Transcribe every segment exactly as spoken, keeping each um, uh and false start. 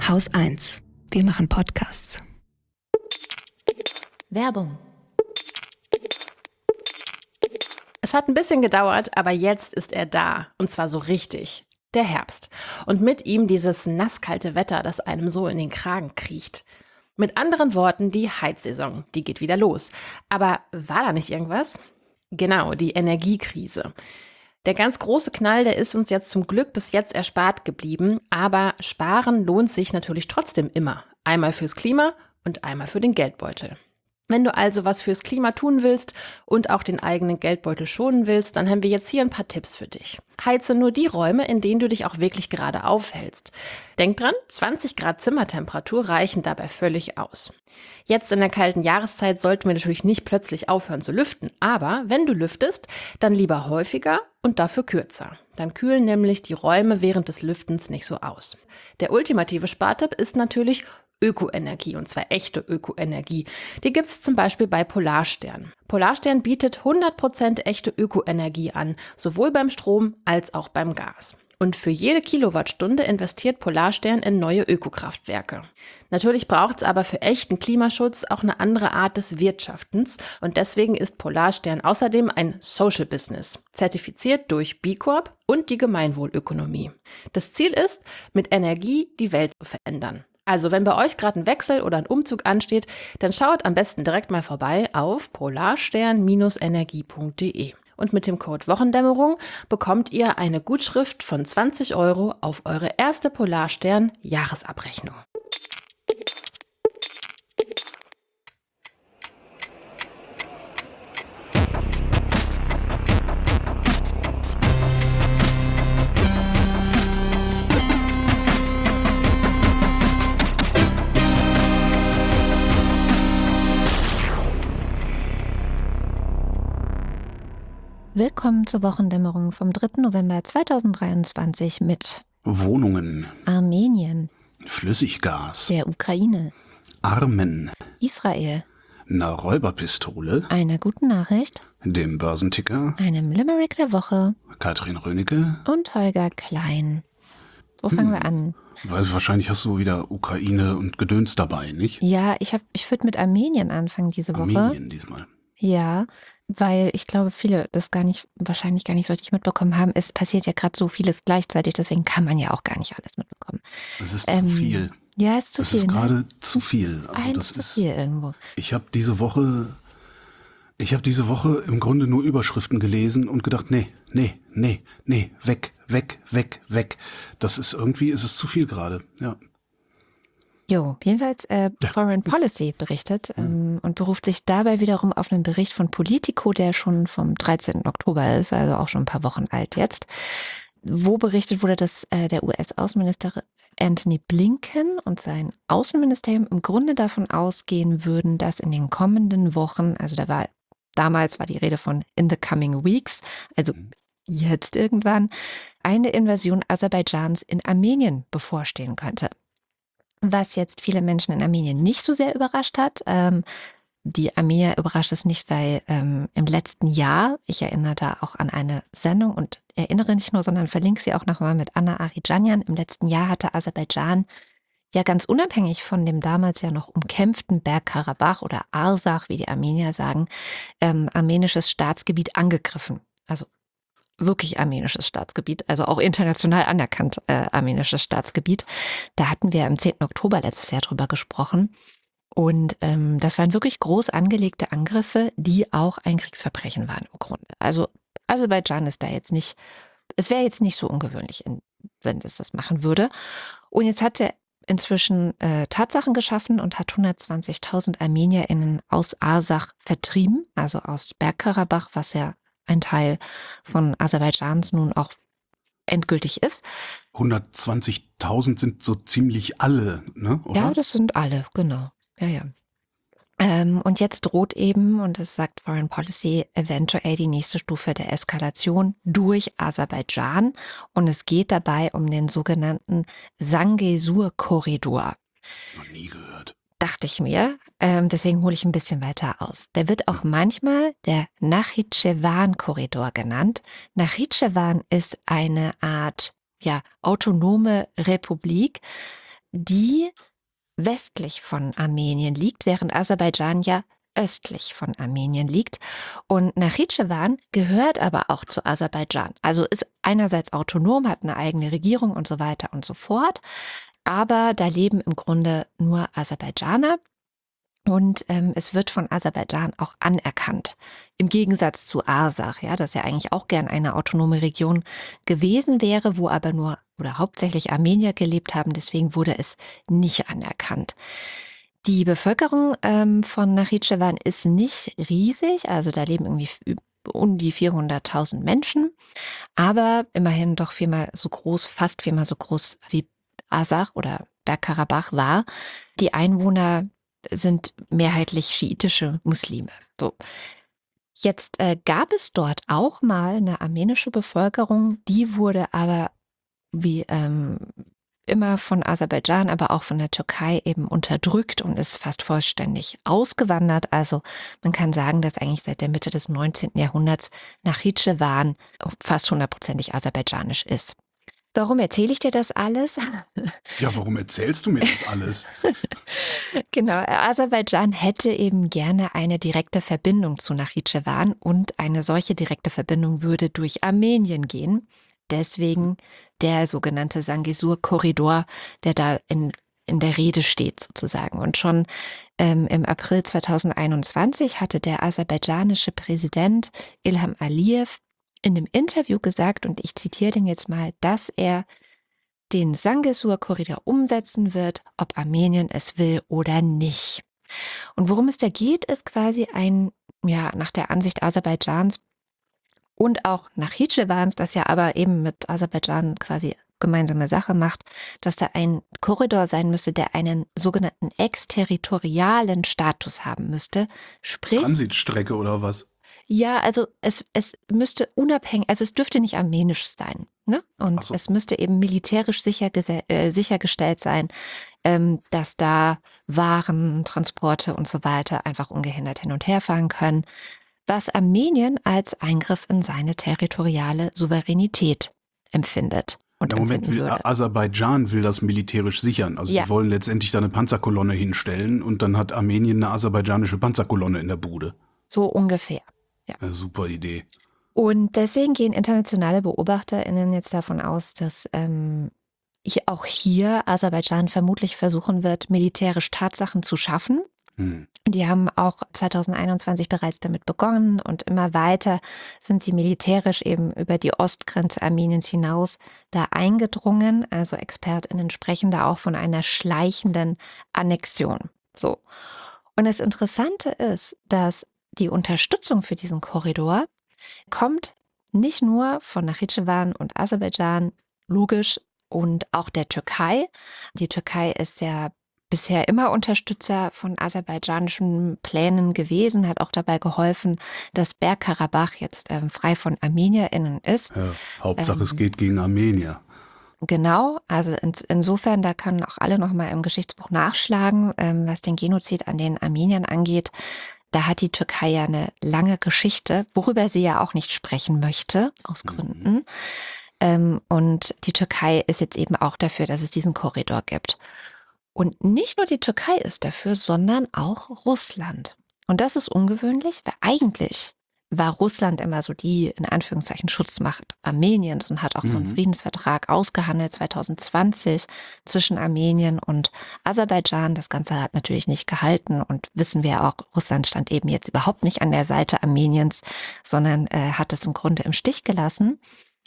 Haus eins. Wir machen Podcasts. Werbung. Es hat ein bisschen gedauert, aber jetzt ist er da. Und zwar so richtig. Der Herbst. Und mit ihm dieses nasskalte Wetter, das einem so in den Kragen kriecht. Mit anderen Worten, die Heizsaison, die geht wieder los. Aber war da nicht irgendwas? Genau, die Energiekrise. Der ganz große Knall, der ist uns jetzt zum Glück bis jetzt erspart geblieben. Aber sparen lohnt sich natürlich trotzdem immer. Einmal fürs Klima und einmal für den Geldbeutel. Wenn du also was fürs Klima tun willst und auch den eigenen Geldbeutel schonen willst, dann haben wir jetzt hier ein paar Tipps für dich. Heize nur die Räume, in denen du dich auch wirklich gerade aufhältst. Denk dran, zwanzig Grad Zimmertemperatur reichen dabei völlig aus. Jetzt in der kalten Jahreszeit sollten wir natürlich nicht plötzlich aufhören zu lüften, aber wenn du lüftest, dann lieber häufiger und dafür kürzer. Dann kühlen nämlich die Räume während des Lüftens nicht so aus. Der ultimative Spartipp ist natürlich Ökoenergie, und zwar echte Ökoenergie. Die gibt es zum Beispiel bei Polarstern. Polarstern bietet hundert Prozent echte Ökoenergie an, sowohl beim Strom als auch beim Gas. Und für jede Kilowattstunde investiert Polarstern in neue Ökokraftwerke. Natürlich braucht es aber für echten Klimaschutz auch eine andere Art des Wirtschaftens und deswegen ist Polarstern außerdem ein Social Business, zertifiziert durch B Corp und die Gemeinwohlökonomie. Das Ziel ist, mit Energie die Welt zu verändern. Also wenn bei euch gerade ein Wechsel oder ein Umzug ansteht, dann schaut am besten direkt mal vorbei auf polarstern Bindestrich energie Punkt de. Und mit dem Code Wochendämmerung bekommt ihr eine Gutschrift von zwanzig Euro auf eure erste Polarstern-Jahresabrechnung. Willkommen zur Wochendämmerung vom dritten November zweitausenddreiundzwanzig mit Wohnungen, Armenien, Flüssiggas, der Ukraine, Armen, Israel, einer Räuberpistole, einer guten Nachricht, dem Börsenticker, einem Limerick der Woche Katrin Rönecke. und Holger Klein. Wo fangen Hm. wir an? Weil wahrscheinlich hast du wieder Ukraine und Gedöns dabei, nicht? Ja, ich, hab, ich würde mit Armenien anfangen diese Woche. Armenien diesmal. Ja, weil ich glaube, viele das gar nicht, wahrscheinlich gar nicht so richtig mitbekommen haben. Es passiert ja gerade so vieles gleichzeitig, deswegen kann man ja auch gar nicht alles mitbekommen. Das ist Ähm, zu viel. Ja, ist zu Das viel. ist ne? gerade zu viel. Also Eins das zu ist. viel irgendwo. Ich habe diese Woche, ich habe diese Woche im Grunde nur Überschriften gelesen und gedacht, nee, nee, nee, nee, weg, weg, weg, weg. Das ist irgendwie, ist es zu viel gerade. Ja. Jo, jedenfalls äh, Ja. Foreign Policy berichtet ähm, und beruft sich dabei wiederum auf einen Bericht von Politico, der schon vom dreizehnten Oktober ist, also auch schon ein paar Wochen alt jetzt, wo berichtet wurde, dass äh, der U S-Außenminister Antony Blinken und sein Außenministerium im Grunde davon ausgehen würden, dass in den kommenden Wochen, also da war damals war die Rede von in the coming weeks, also jetzt irgendwann, eine Invasion Aserbaidschans in Armenien bevorstehen könnte. Was jetzt viele Menschen in Armenien nicht so sehr überrascht hat. Ähm, die Armenier überrascht es nicht, weil ähm, im letzten Jahr, ich erinnere da auch an eine Sendung und erinnere nicht nur, sondern verlinke sie auch nochmal mit Anna Aridjanian. Im letzten Jahr hatte Aserbaidschan ja ganz unabhängig von dem damals ja noch umkämpften Bergkarabach oder Arsach, wie die Armenier sagen, ähm, armenisches Staatsgebiet angegriffen. Also wirklich armenisches Staatsgebiet, also auch international anerkannt äh, armenisches Staatsgebiet. Da hatten wir am zehnten Oktober letztes Jahr drüber gesprochen. Und ähm, das waren wirklich groß angelegte Angriffe, die auch ein Kriegsverbrechen waren im Grunde. Also Aserbaidschan ist da jetzt nicht, es wäre jetzt nicht so ungewöhnlich, in, wenn es das machen würde. Und jetzt hat er inzwischen äh, Tatsachen geschaffen und hat hundertzwanzigtausend ArmenierInnen aus Arsach vertrieben, also aus Bergkarabach, was ja ein Teil von Aserbaidschans nun auch endgültig ist. hundertzwanzigtausend sind so ziemlich alle, ne? Oder? Ja, das sind alle, genau. Ja, ja. Ähm, und jetzt droht eben, und das sagt Foreign Policy, eventuell die nächste Stufe der Eskalation durch Aserbaidschan. Und es geht dabei um den sogenannten Zangezur-Korridor. Noch nie gehört. Dachte ich mir. Ähm, deswegen hole ich ein bisschen weiter aus. Der wird auch manchmal der Nachitschewan-Korridor genannt. Nachitschewan ist eine Art ja, autonome Republik die westlich von Armenien liegt, während Aserbaidschan ja östlich von Armenien liegt. Und Nachitschewan gehört aber auch zu Aserbaidschan. Also ist einerseits autonom, hat eine eigene Regierung und so weiter und so fort. Aber da leben im Grunde nur Aserbaidschaner. Und ähm, es wird von Aserbaidschan auch anerkannt. Im Gegensatz zu Arsach, ja, das ja eigentlich auch gern eine autonome Region gewesen wäre, wo aber nur oder hauptsächlich Armenier gelebt haben. Deswegen wurde es nicht anerkannt. Die Bevölkerung ähm, von Nachitschewan ist nicht riesig, also da leben irgendwie um die vierhunderttausend Menschen, aber immerhin doch viermal so groß, fast viermal so groß wie Arsach oder Bergkarabach war. Die Einwohner sind mehrheitlich schiitische Muslime. So. Jetzt äh, gab es dort auch mal eine armenische Bevölkerung, die wurde aber wie ähm, immer von Aserbaidschan, aber auch von der Türkei eben unterdrückt und ist fast vollständig ausgewandert. Also man kann sagen, dass eigentlich seit der Mitte des neunzehnten Jahrhunderts Nachitschewan fast hundertprozentig aserbaidschanisch ist. Warum erzähle ich dir das alles? Ja, warum erzählst du mir das alles? Genau, Aserbaidschan hätte eben gerne eine direkte Verbindung zu Nachitschewan und eine solche direkte Verbindung würde durch Armenien gehen. Deswegen der sogenannte Sangisur-Korridor, der da in, in der Rede steht sozusagen. Und schon ähm, im April zweitausendeinundzwanzig hatte der aserbaidschanische Präsident Ilham Aliyev in dem Interview gesagt, und ich zitiere den jetzt mal, dass er den Sangisur-Korridor umsetzen wird, ob Armenien es will oder nicht. Und worum es da geht, ist quasi ein, ja, nach der Ansicht Aserbaidschans und auch Nachitschewans, das ja aber eben mit Aserbaidschan quasi gemeinsame Sache macht, dass da ein Korridor sein müsste, der einen sogenannten exterritorialen Status haben müsste. Sprich, Transitstrecke oder was? Ja, also es, es müsste unabhängig, also es dürfte nicht armenisch sein, ne? Und so. Es müsste eben militärisch sicher, äh, sichergestellt sein, ähm, dass da Waren, Transporte und so weiter einfach ungehindert hin und her fahren können, was Armenien als Eingriff in seine territoriale Souveränität empfindet. Und Im Moment will würde. Aserbaidschan will das militärisch sichern. Also ja. die wollen letztendlich da eine Panzerkolonne hinstellen und dann hat Armenien eine aserbaidschanische Panzerkolonne in der Bude. So ungefähr. Ja. Eine super Idee. Und deswegen gehen internationale BeobachterInnen jetzt davon aus, dass ähm, auch hier Aserbaidschan vermutlich versuchen wird, militärisch Tatsachen zu schaffen. Hm. Die haben auch zweitausendeinundzwanzig bereits damit begonnen und immer weiter sind sie militärisch eben über die Ostgrenze Armeniens hinaus da eingedrungen. Also ExpertInnen sprechen da auch von einer schleichenden Annexion. So. Und das Interessante ist, dass die Unterstützung für diesen Korridor kommt nicht nur von Nachitschewan und Aserbaidschan, logisch, und auch der Türkei. Die Türkei ist ja bisher immer Unterstützer von aserbaidschanischen Plänen gewesen, hat auch dabei geholfen, dass Bergkarabach jetzt ähm, frei von ArmenierInnen ist. Ja, Hauptsache ähm, es geht gegen Armenier. Genau, also in, insofern, da können auch alle nochmal im Geschichtsbuch nachschlagen, ähm, was den Genozid an den Armeniern angeht. Da hat die Türkei ja eine lange Geschichte, worüber sie ja auch nicht sprechen möchte, aus Gründen. Mhm. Ähm, und die Türkei ist jetzt eben auch dafür, dass es diesen Korridor gibt. Und nicht nur die Türkei ist dafür, sondern auch Russland. Und das ist ungewöhnlich, weil eigentlich war Russland immer so die, in Anführungszeichen, Schutzmacht Armeniens und hat auch mhm. so einen Friedensvertrag ausgehandelt zweitausendzwanzig zwischen Armenien und Aserbaidschan. Das Ganze hat natürlich nicht gehalten und wissen wir auch, Russland stand eben jetzt überhaupt nicht an der Seite Armeniens, sondern äh, hat es im Grunde im Stich gelassen.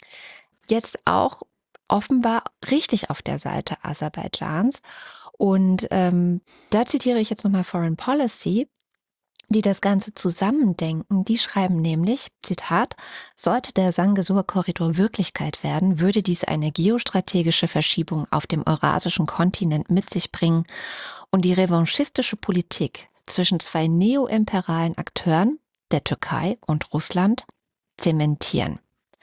Jetzt auch offenbar richtig auf der Seite Aserbaidschans. Und ähm, da zitiere ich jetzt nochmal Foreign Policy, die das Ganze zusammendenken. Die schreiben nämlich, Zitat, sollte der Sangisur-Korridor Wirklichkeit werden, würde dies eine geostrategische Verschiebung auf dem eurasischen Kontinent mit sich bringen und die revanchistische Politik zwischen zwei neoimperialen Akteuren, der Türkei und Russland, zementieren.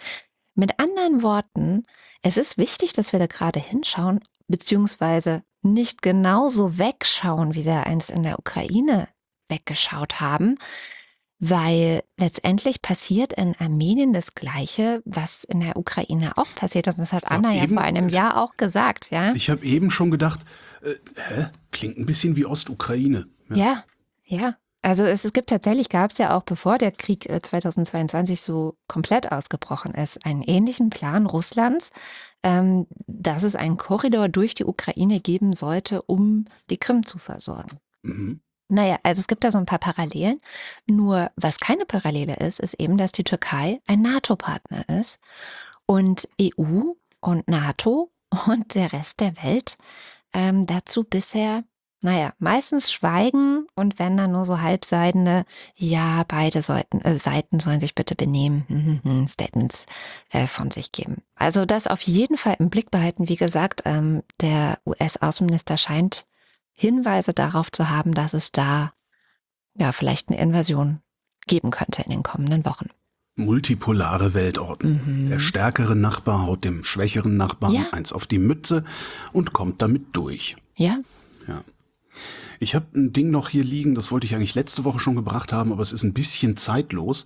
Mit anderen Worten, es ist wichtig, dass wir da gerade hinschauen, beziehungsweise nicht genauso wegschauen, wie wir einst in der Ukraine weggeschaut haben. Weil letztendlich passiert in Armenien das Gleiche, was in der Ukraine auch passiert ist. Und das hat Anna ja eben- vor einem Jahr auch gesagt, ja? Ich habe eben schon gedacht, äh, hä? Klingt ein bisschen wie Ostukraine. Ja, ja. Also es, es gibt tatsächlich, gab es ja auch, bevor der Krieg äh, zweitausendzweiundzwanzig so komplett ausgebrochen ist, einen ähnlichen Plan Russlands, ähm, dass es einen Korridor durch die Ukraine geben sollte, um die Krim zu versorgen. Mhm. Naja, also es gibt da so ein paar Parallelen. Nur was keine Parallele ist, ist eben, dass die Türkei ein NATO-Partner ist und E U und NATO und der Rest der Welt ähm, dazu bisher, naja, meistens schweigen und wenn dann nur so halbseidene, ja, beide sollten, äh, Seiten sollen sich bitte benehmen, hm, hm, hm, Statements äh, von sich geben. Also das auf jeden Fall im Blick behalten. Wie gesagt, ähm, der U S-Außenminister scheint Hinweise darauf zu haben, dass es da ja vielleicht eine Invasion geben könnte in den kommenden Wochen. Multipolare Weltordnung. Mhm. Der stärkere Nachbar haut dem schwächeren Nachbarn Ja. eins auf die Mütze und kommt damit durch. Ja, Ja. Ich habe ein Ding noch hier liegen, das wollte ich eigentlich letzte Woche schon gebracht haben, aber es ist ein bisschen zeitlos.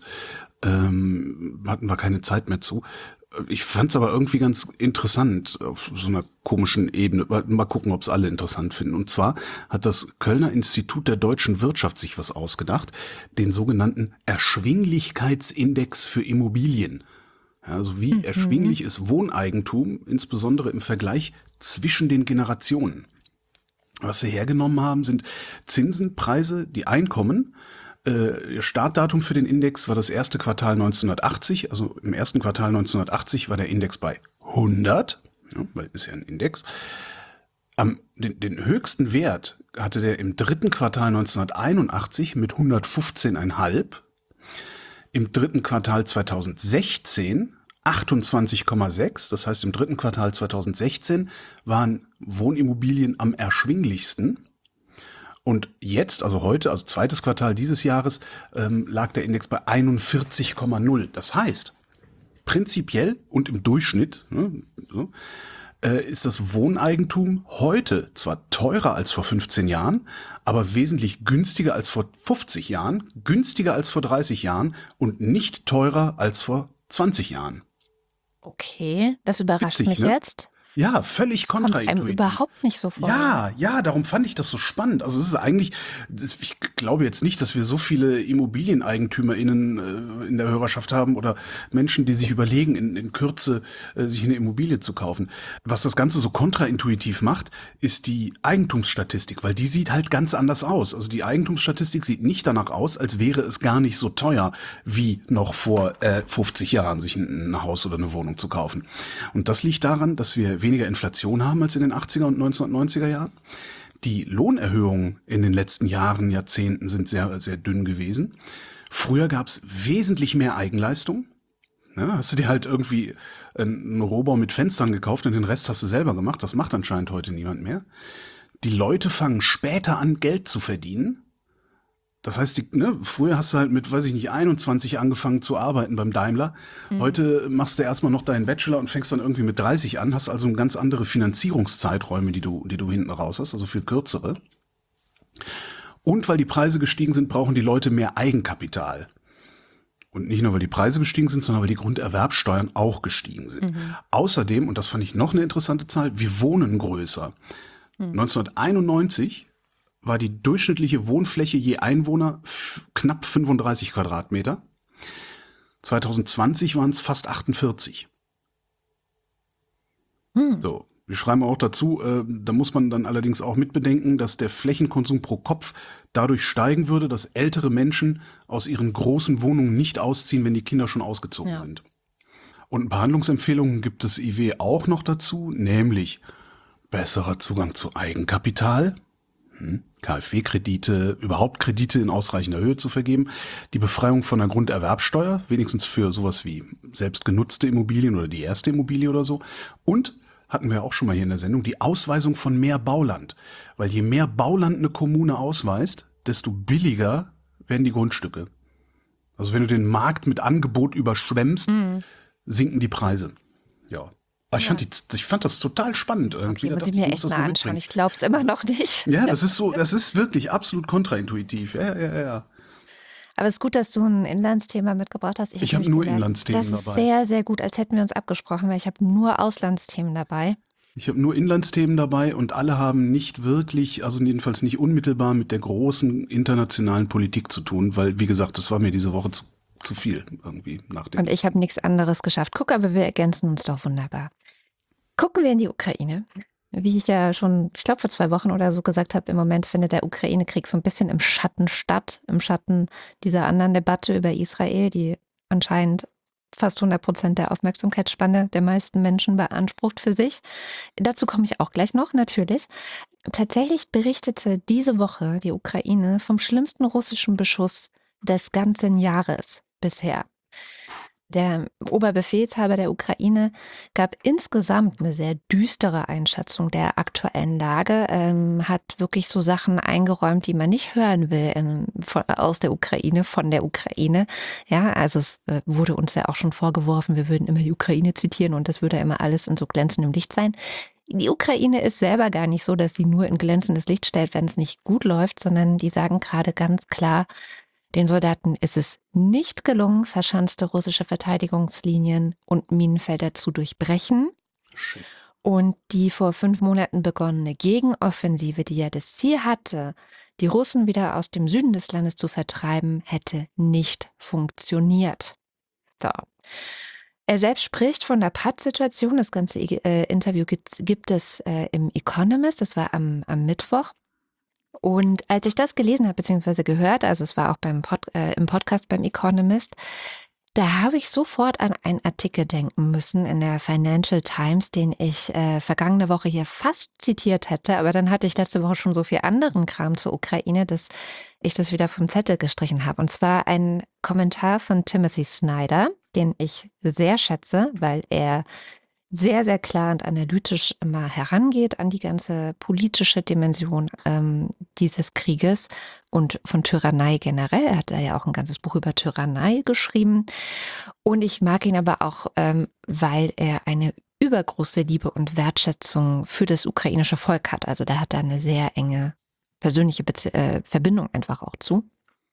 Ähm, hatten wir keine Zeit mehr zu. Ich fand es aber irgendwie ganz interessant auf so einer komischen Ebene. Mal gucken, ob es alle interessant finden. Und zwar hat das Kölner Institut der deutschen Wirtschaft sich was ausgedacht, den sogenannten Erschwinglichkeitsindex für Immobilien. Ja, also wie Mhm. erschwinglich ist Wohneigentum, insbesondere im Vergleich zwischen den Generationen. Was sie hergenommen haben, sind Zinsen, Preise, die Einkommen. Äh, Startdatum für den Index war das erste Quartal neunzehnhundertachtzig. Also im ersten Quartal neunzehnhundertachtzig war der Index bei hundert, ja, weil ist ja ein Index. Am, den, den höchsten Wert hatte der im dritten Quartal neunzehnhunderteinundachtzig mit hundertfünfzehn Komma fünf. Im dritten Quartal zweitausendsechzehn achtundzwanzig Komma sechs. Das heißt, im dritten Quartal zweitausendsechzehn waren Wohnimmobilien am erschwinglichsten. Und jetzt, also heute, also zweites Quartal dieses Jahres, ähm, lag der Index bei einundvierzig Komma null. Das heißt, prinzipiell und im Durchschnitt ne, so, äh, ist das Wohneigentum heute zwar teurer als vor fünfzehn Jahren, aber wesentlich günstiger als vor fünfzig Jahren, günstiger als vor dreißig Jahren und nicht teurer als vor zwanzig Jahren. okay. Das überrascht Witzig, mich ne? jetzt. Ja, völlig Das kommt einem kontraintuitiv. überhaupt nicht so vor. Ja, ja, darum fand ich das so spannend. Also es ist eigentlich, das, ich glaube jetzt nicht, dass wir so viele ImmobilieneigentümerInnen äh, in der Hörerschaft haben oder Menschen, die sich überlegen, in, in Kürze äh, sich eine Immobilie zu kaufen. Was das Ganze so kontraintuitiv macht, ist die Eigentumsstatistik, weil die sieht halt ganz anders aus. Also die Eigentumsstatistik sieht nicht danach aus, als wäre es gar nicht so teuer, wie noch vor äh, fünfzig Jahren sich ein, ein Haus oder eine Wohnung zu kaufen. Und das liegt daran, dass wir weniger Inflation haben als in den achtziger und neunzehnhundertneunziger Jahren. Die Lohnerhöhungen in den letzten Jahren, Jahrzehnten sind sehr, sehr dünn gewesen. Früher gab es wesentlich mehr Eigenleistung. Ja, hast du dir halt irgendwie einen Rohbau mit Fenstern gekauft und den Rest hast du selber gemacht. Das macht anscheinend heute niemand mehr. Die Leute fangen später an, Geld zu verdienen. Das heißt, die, ne, früher hast du halt mit, weiß ich nicht, einundzwanzig angefangen zu arbeiten beim Daimler. Mhm. Heute machst du erstmal noch deinen Bachelor und fängst dann irgendwie mit dreißig an, hast also ganz andere Finanzierungszeiträume, die du, die du hinten raus hast, also viel kürzere. Und weil die Preise gestiegen sind, brauchen die Leute mehr Eigenkapital. Und nicht nur, weil die Preise gestiegen sind, sondern weil die Grunderwerbsteuern auch gestiegen sind. Mhm. Außerdem, und das fand ich noch eine interessante Zahl, wir wohnen größer. Mhm. neunzehnhunderteinundneunzig war die durchschnittliche Wohnfläche je Einwohner f- knapp fünfunddreißig Quadratmeter. zweitausendzwanzig waren es fast achtundvierzig. Hm. So, wir schreiben auch dazu, äh, da muss man dann allerdings auch mitbedenken, dass der Flächenkonsum pro Kopf dadurch steigen würde, dass ältere Menschen aus ihren großen Wohnungen nicht ausziehen, wenn die Kinder schon ausgezogen ja. sind. Und ein paar Handlungsempfehlungen gibt das I W auch noch dazu, nämlich besserer Zugang zu Eigenkapital, K f W-Kredite, überhaupt Kredite in ausreichender Höhe zu vergeben, die Befreiung von der Grunderwerbsteuer, wenigstens für sowas wie selbstgenutzte Immobilien oder die erste Immobilie oder so. Und, hatten wir auch schon mal hier in der Sendung, die Ausweisung von mehr Bauland. Weil je mehr Bauland eine Kommune ausweist, desto billiger werden die Grundstücke. Also wenn du den Markt mit Angebot überschwemmst, mhm. sinken die Preise. Ja. Aber ich, ja. fand die, ich fand das total spannend. Irgendwie. Okay, muss ich mir echt mal anschauen. Ich glaube es immer noch nicht. Ja, das ist so, das ist wirklich absolut kontraintuitiv. Ja, ja, ja. Aber es ist gut, dass du ein Inlandsthema mitgebracht hast. Ich habe nämlich nur gemerkt, Inlandsthemen Das ist dabei. sehr, sehr gut, als hätten wir uns abgesprochen, weil ich habe nur Auslandsthemen dabei. Ich habe nur Inlandsthemen dabei und alle haben nicht wirklich, also jedenfalls nicht unmittelbar mit der großen internationalen Politik zu tun, weil, wie gesagt, das war mir diese Woche zu, zu viel irgendwie nach dem. Und ich habe nichts anderes geschafft. Guck, aber wir ergänzen uns doch wunderbar. Gucken wir in die Ukraine. Wie ich ja schon, ich glaube vor zwei Wochen oder so gesagt habe, im Moment findet der Ukraine-Krieg so ein bisschen im Schatten statt, im Schatten dieser anderen Debatte über Israel, die anscheinend fast hundert Prozent der Aufmerksamkeitsspanne der meisten Menschen beansprucht für sich. Dazu komme ich auch gleich noch, natürlich. Tatsächlich berichtete diese Woche die Ukraine vom schlimmsten russischen Beschuss des ganzen Jahres bisher. Der Oberbefehlshaber der Ukraine gab insgesamt eine sehr düstere Einschätzung der aktuellen Lage, ähm, hat wirklich so Sachen eingeräumt, die man nicht hören will in, von, aus der Ukraine, von der Ukraine. Ja, also es äh, wurde uns ja auch schon vorgeworfen, wir würden immer die Ukraine zitieren und das würde immer alles in so glänzendem Licht sein. Die Ukraine ist selber gar nicht so, dass sie nur in glänzendes Licht stellt, wenn es nicht gut läuft, sondern die sagen gerade ganz klar, den Soldaten ist es nicht gelungen, verschanzte russische Verteidigungslinien und Minenfelder zu durchbrechen. Und die vor fünf Monaten begonnene Gegenoffensive, die ja das Ziel hatte, die Russen wieder aus dem Süden des Landes zu vertreiben, hätte nicht funktioniert. So. Er selbst spricht von der Pattsituation. Das ganze äh, Interview gibt, gibt es äh, im Economist. Das war am, am Mittwoch. Und als ich das gelesen habe, beziehungsweise gehört, also es war auch beim Pod, äh, im Podcast beim Economist, da habe ich sofort an einen Artikel denken müssen in der Financial Times, den ich äh, vergangene Woche hier fast zitiert hätte. Aber dann hatte ich letzte Woche schon so viel anderen Kram zur Ukraine, dass ich das wieder vom Zettel gestrichen habe. Und zwar ein Kommentar von Timothy Snyder, den ich sehr schätze, weil er sehr, sehr klar und analytisch immer herangeht an die ganze politische Dimension ähm, dieses Krieges und von Tyrannei generell. Er hat da ja auch ein ganzes Buch über Tyrannei geschrieben. Und ich mag ihn aber auch, ähm, weil er eine übergroße Liebe und Wertschätzung für das ukrainische Volk hat. Also der hat da eine sehr enge persönliche Bezie- äh, Verbindung einfach auch zu.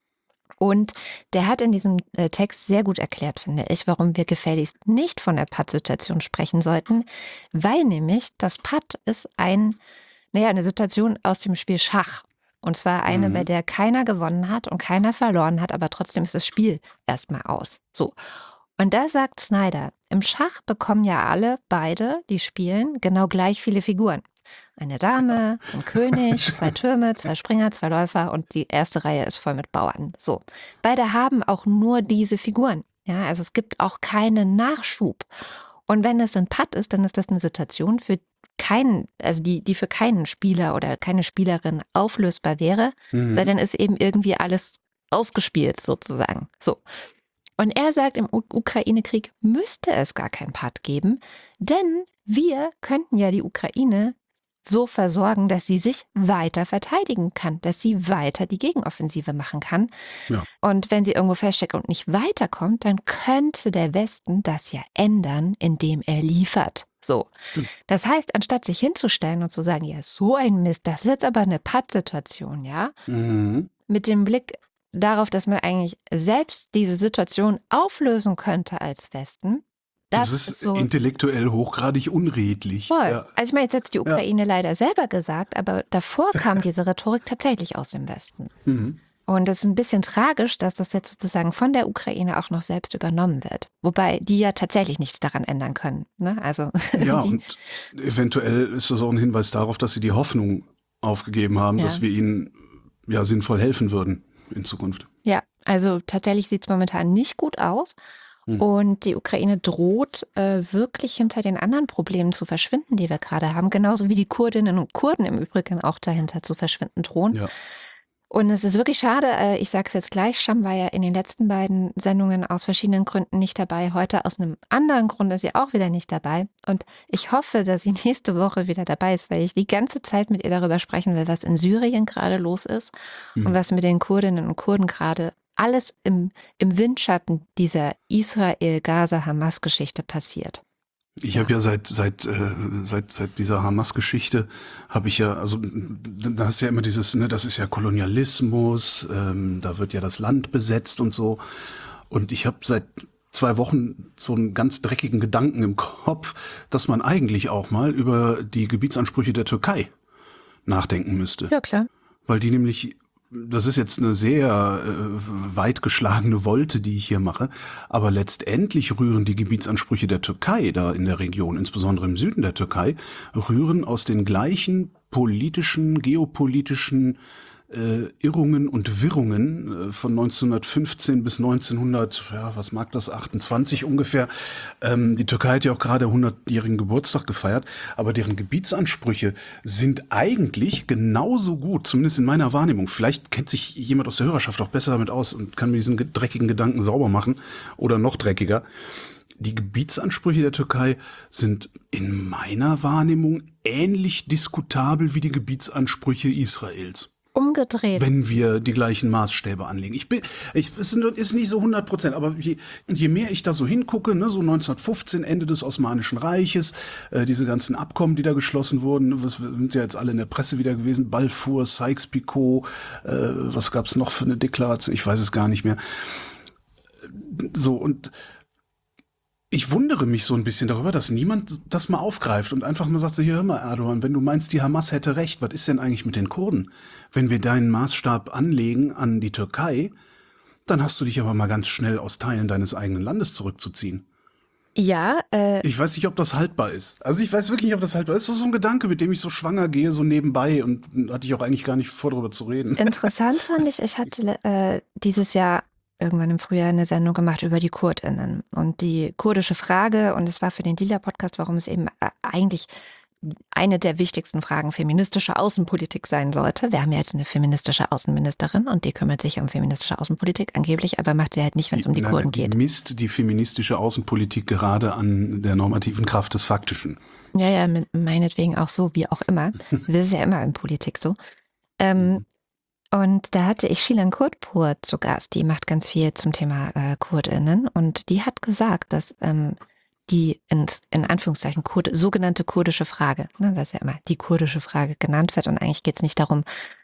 Und der hat in diesem äh, Text sehr gut erklärt, finde ich, warum wir gefälligst nicht von der Pattsituation sprechen sollten, weil nämlich das Patt ist ein, naja, eine Situation aus dem Spiel Schach. Und zwar eine, Mhm. bei der keiner gewonnen hat und keiner verloren hat, aber trotzdem ist das Spiel erstmal aus. So. Und da sagt Snyder, im Schach bekommen ja alle, beide, die spielen, genau gleich viele Figuren. Eine Dame, ein König, zwei Türme, zwei Springer, zwei Läufer und die erste Reihe ist voll mit Bauern. So. Beide haben auch nur diese Figuren. Ja, also es gibt auch keinen Nachschub. Und wenn es ein Patt ist, dann ist das eine Situation für keinen, also die, die für keinen Spieler oder keine Spielerin auflösbar wäre, Mhm. weil dann ist eben irgendwie alles ausgespielt sozusagen. So. Und er sagt, im U- Ukraine-Krieg müsste es gar kein Patt geben, denn wir könnten ja die Ukraine so versorgen, dass sie sich weiter verteidigen kann, dass sie weiter die Gegenoffensive machen kann. Ja. Und wenn sie irgendwo feststeckt und nicht weiterkommt, dann könnte der Westen das ja ändern, indem er liefert. So. Stimmt. Das heißt, anstatt sich hinzustellen und zu sagen, ja, so ein Mist, das ist jetzt aber eine Pattsituation, ja, Mhm. mit dem Blick darauf, dass man eigentlich selbst diese Situation auflösen könnte als Westen. Das, Das ist ist so intellektuell hochgradig unredlich. voll. Ja. Also ich meine, jetzt hat es die Ukraine leider selber gesagt, aber davor kam diese Rhetorik tatsächlich aus dem Westen. Mhm. Und es ist ein bisschen tragisch, dass das jetzt sozusagen von der Ukraine auch noch selbst übernommen wird. Wobei die ja tatsächlich nichts daran ändern können. Ne? Also Ja, die, und eventuell ist das auch ein Hinweis darauf, dass sie die Hoffnung aufgegeben haben, Ja. dass wir ihnen ja sinnvoll helfen würden in Zukunft. ja, also tatsächlich sieht es momentan nicht gut aus. Hm. Und die Ukraine droht äh, wirklich hinter den anderen Problemen zu verschwinden, die wir gerade haben. Genauso wie die Kurdinnen und Kurden im Übrigen auch dahinter zu verschwinden drohen. Ja. Und es ist wirklich schade, äh, ich sage es jetzt gleich, Sham war ja in den letzten beiden Sendungen aus verschiedenen Gründen nicht dabei. Heute aus einem anderen Grund ist sie auch wieder nicht dabei. Und ich hoffe, dass sie nächste Woche wieder dabei ist, weil ich die ganze Zeit mit ihr darüber sprechen will, was in Syrien gerade los ist Mhm. und was mit den Kurdinnen und Kurden gerade alles im, im Windschatten dieser Israel-Gaza-Hamas-Geschichte passiert. Ich habe ja seit seit äh, seit seit dieser Hamas-Geschichte habe ich ja, also da ist ja immer dieses, ne, das ist ja Kolonialismus, ähm, da wird ja das Land besetzt und so. Und ich habe seit zwei Wochen so einen ganz dreckigen Gedanken im Kopf, dass man eigentlich auch mal über die Gebietsansprüche der Türkei nachdenken müsste. Ja, klar. Weil die nämlich, das ist jetzt eine sehr äh, weit geschlagene Wolte, die ich hier mache, aber letztendlich rühren die Gebietsansprüche der Türkei da in der Region, insbesondere im Süden der Türkei, rühren aus den gleichen politischen, geopolitischen äh, Irrungen und Wirrungen äh, von neunzehnhundertfünfzehn bis neunzehnhundert, ja, was mag das, achtundzwanzig ungefähr. Ähm, die Türkei hat ja auch gerade hundertjährigen Geburtstag gefeiert, aber deren Gebietsansprüche sind eigentlich genauso gut, zumindest in meiner Wahrnehmung. Vielleicht kennt sich jemand aus der Hörerschaft auch besser damit aus und kann mir diesen dreckigen Gedanken sauber machen oder noch dreckiger. Die Gebietsansprüche der Türkei sind in meiner Wahrnehmung ähnlich diskutabel wie die Gebietsansprüche Israels. Umgedreht. Wenn wir die gleichen Maßstäbe anlegen. Ich bin, ich, es ist nicht so hundert Prozent, aber je, je mehr ich da so hingucke, ne, so neunzehnhundertfünfzehn, Ende des Osmanischen Reiches, äh, diese ganzen Abkommen, die da geschlossen wurden, was sind ja jetzt alle in der Presse wieder gewesen, Balfour, Sykes-Picot, äh, was gab's noch für eine Deklaration, ich weiß es gar nicht mehr. So, und ich wundere mich so ein bisschen darüber, dass niemand das mal aufgreift und einfach mal sagt, so, hier, hör mal, Erdogan, wenn du meinst, die Hamas hätte recht, was ist denn eigentlich mit den Kurden? Wenn wir deinen Maßstab anlegen an die Türkei, dann hast du dich aber mal ganz schnell aus Teilen deines eigenen Landes zurückzuziehen. Ja, äh, Ich weiß nicht, ob das haltbar ist. Also ich weiß wirklich nicht, ob das haltbar ist. Das ist so ein Gedanke, mit dem ich so schwanger gehe, so nebenbei, und hatte ich auch eigentlich gar nicht vor, darüber zu reden. interessant fand ich, ich hatte äh, dieses Jahr irgendwann im Frühjahr eine Sendung gemacht über die KurdInnen und die kurdische Frage, und es war für den Lila-Podcast, warum es eben äh, eigentlich eine der wichtigsten Fragen feministische Außenpolitik sein sollte. Wir haben ja jetzt eine feministische Außenministerin und die kümmert sich um feministische Außenpolitik angeblich, aber macht sie halt nicht, wenn es um die nein, Kurden die geht. misst die feministische Außenpolitik gerade an der normativen Kraft des Faktischen. Ja, ja, mit- meinetwegen auch so, wie auch immer. Das ist ja immer in Politik so. Ähm, Und da hatte ich Shilan Kurtpur zu Gast, die macht ganz viel zum Thema äh, KurdInnen, und die hat gesagt, dass ähm, die ins, in Anführungszeichen Kurd, sogenannte kurdische Frage, ne, was ja immer die kurdische Frage genannt wird, und eigentlich geht es nicht darum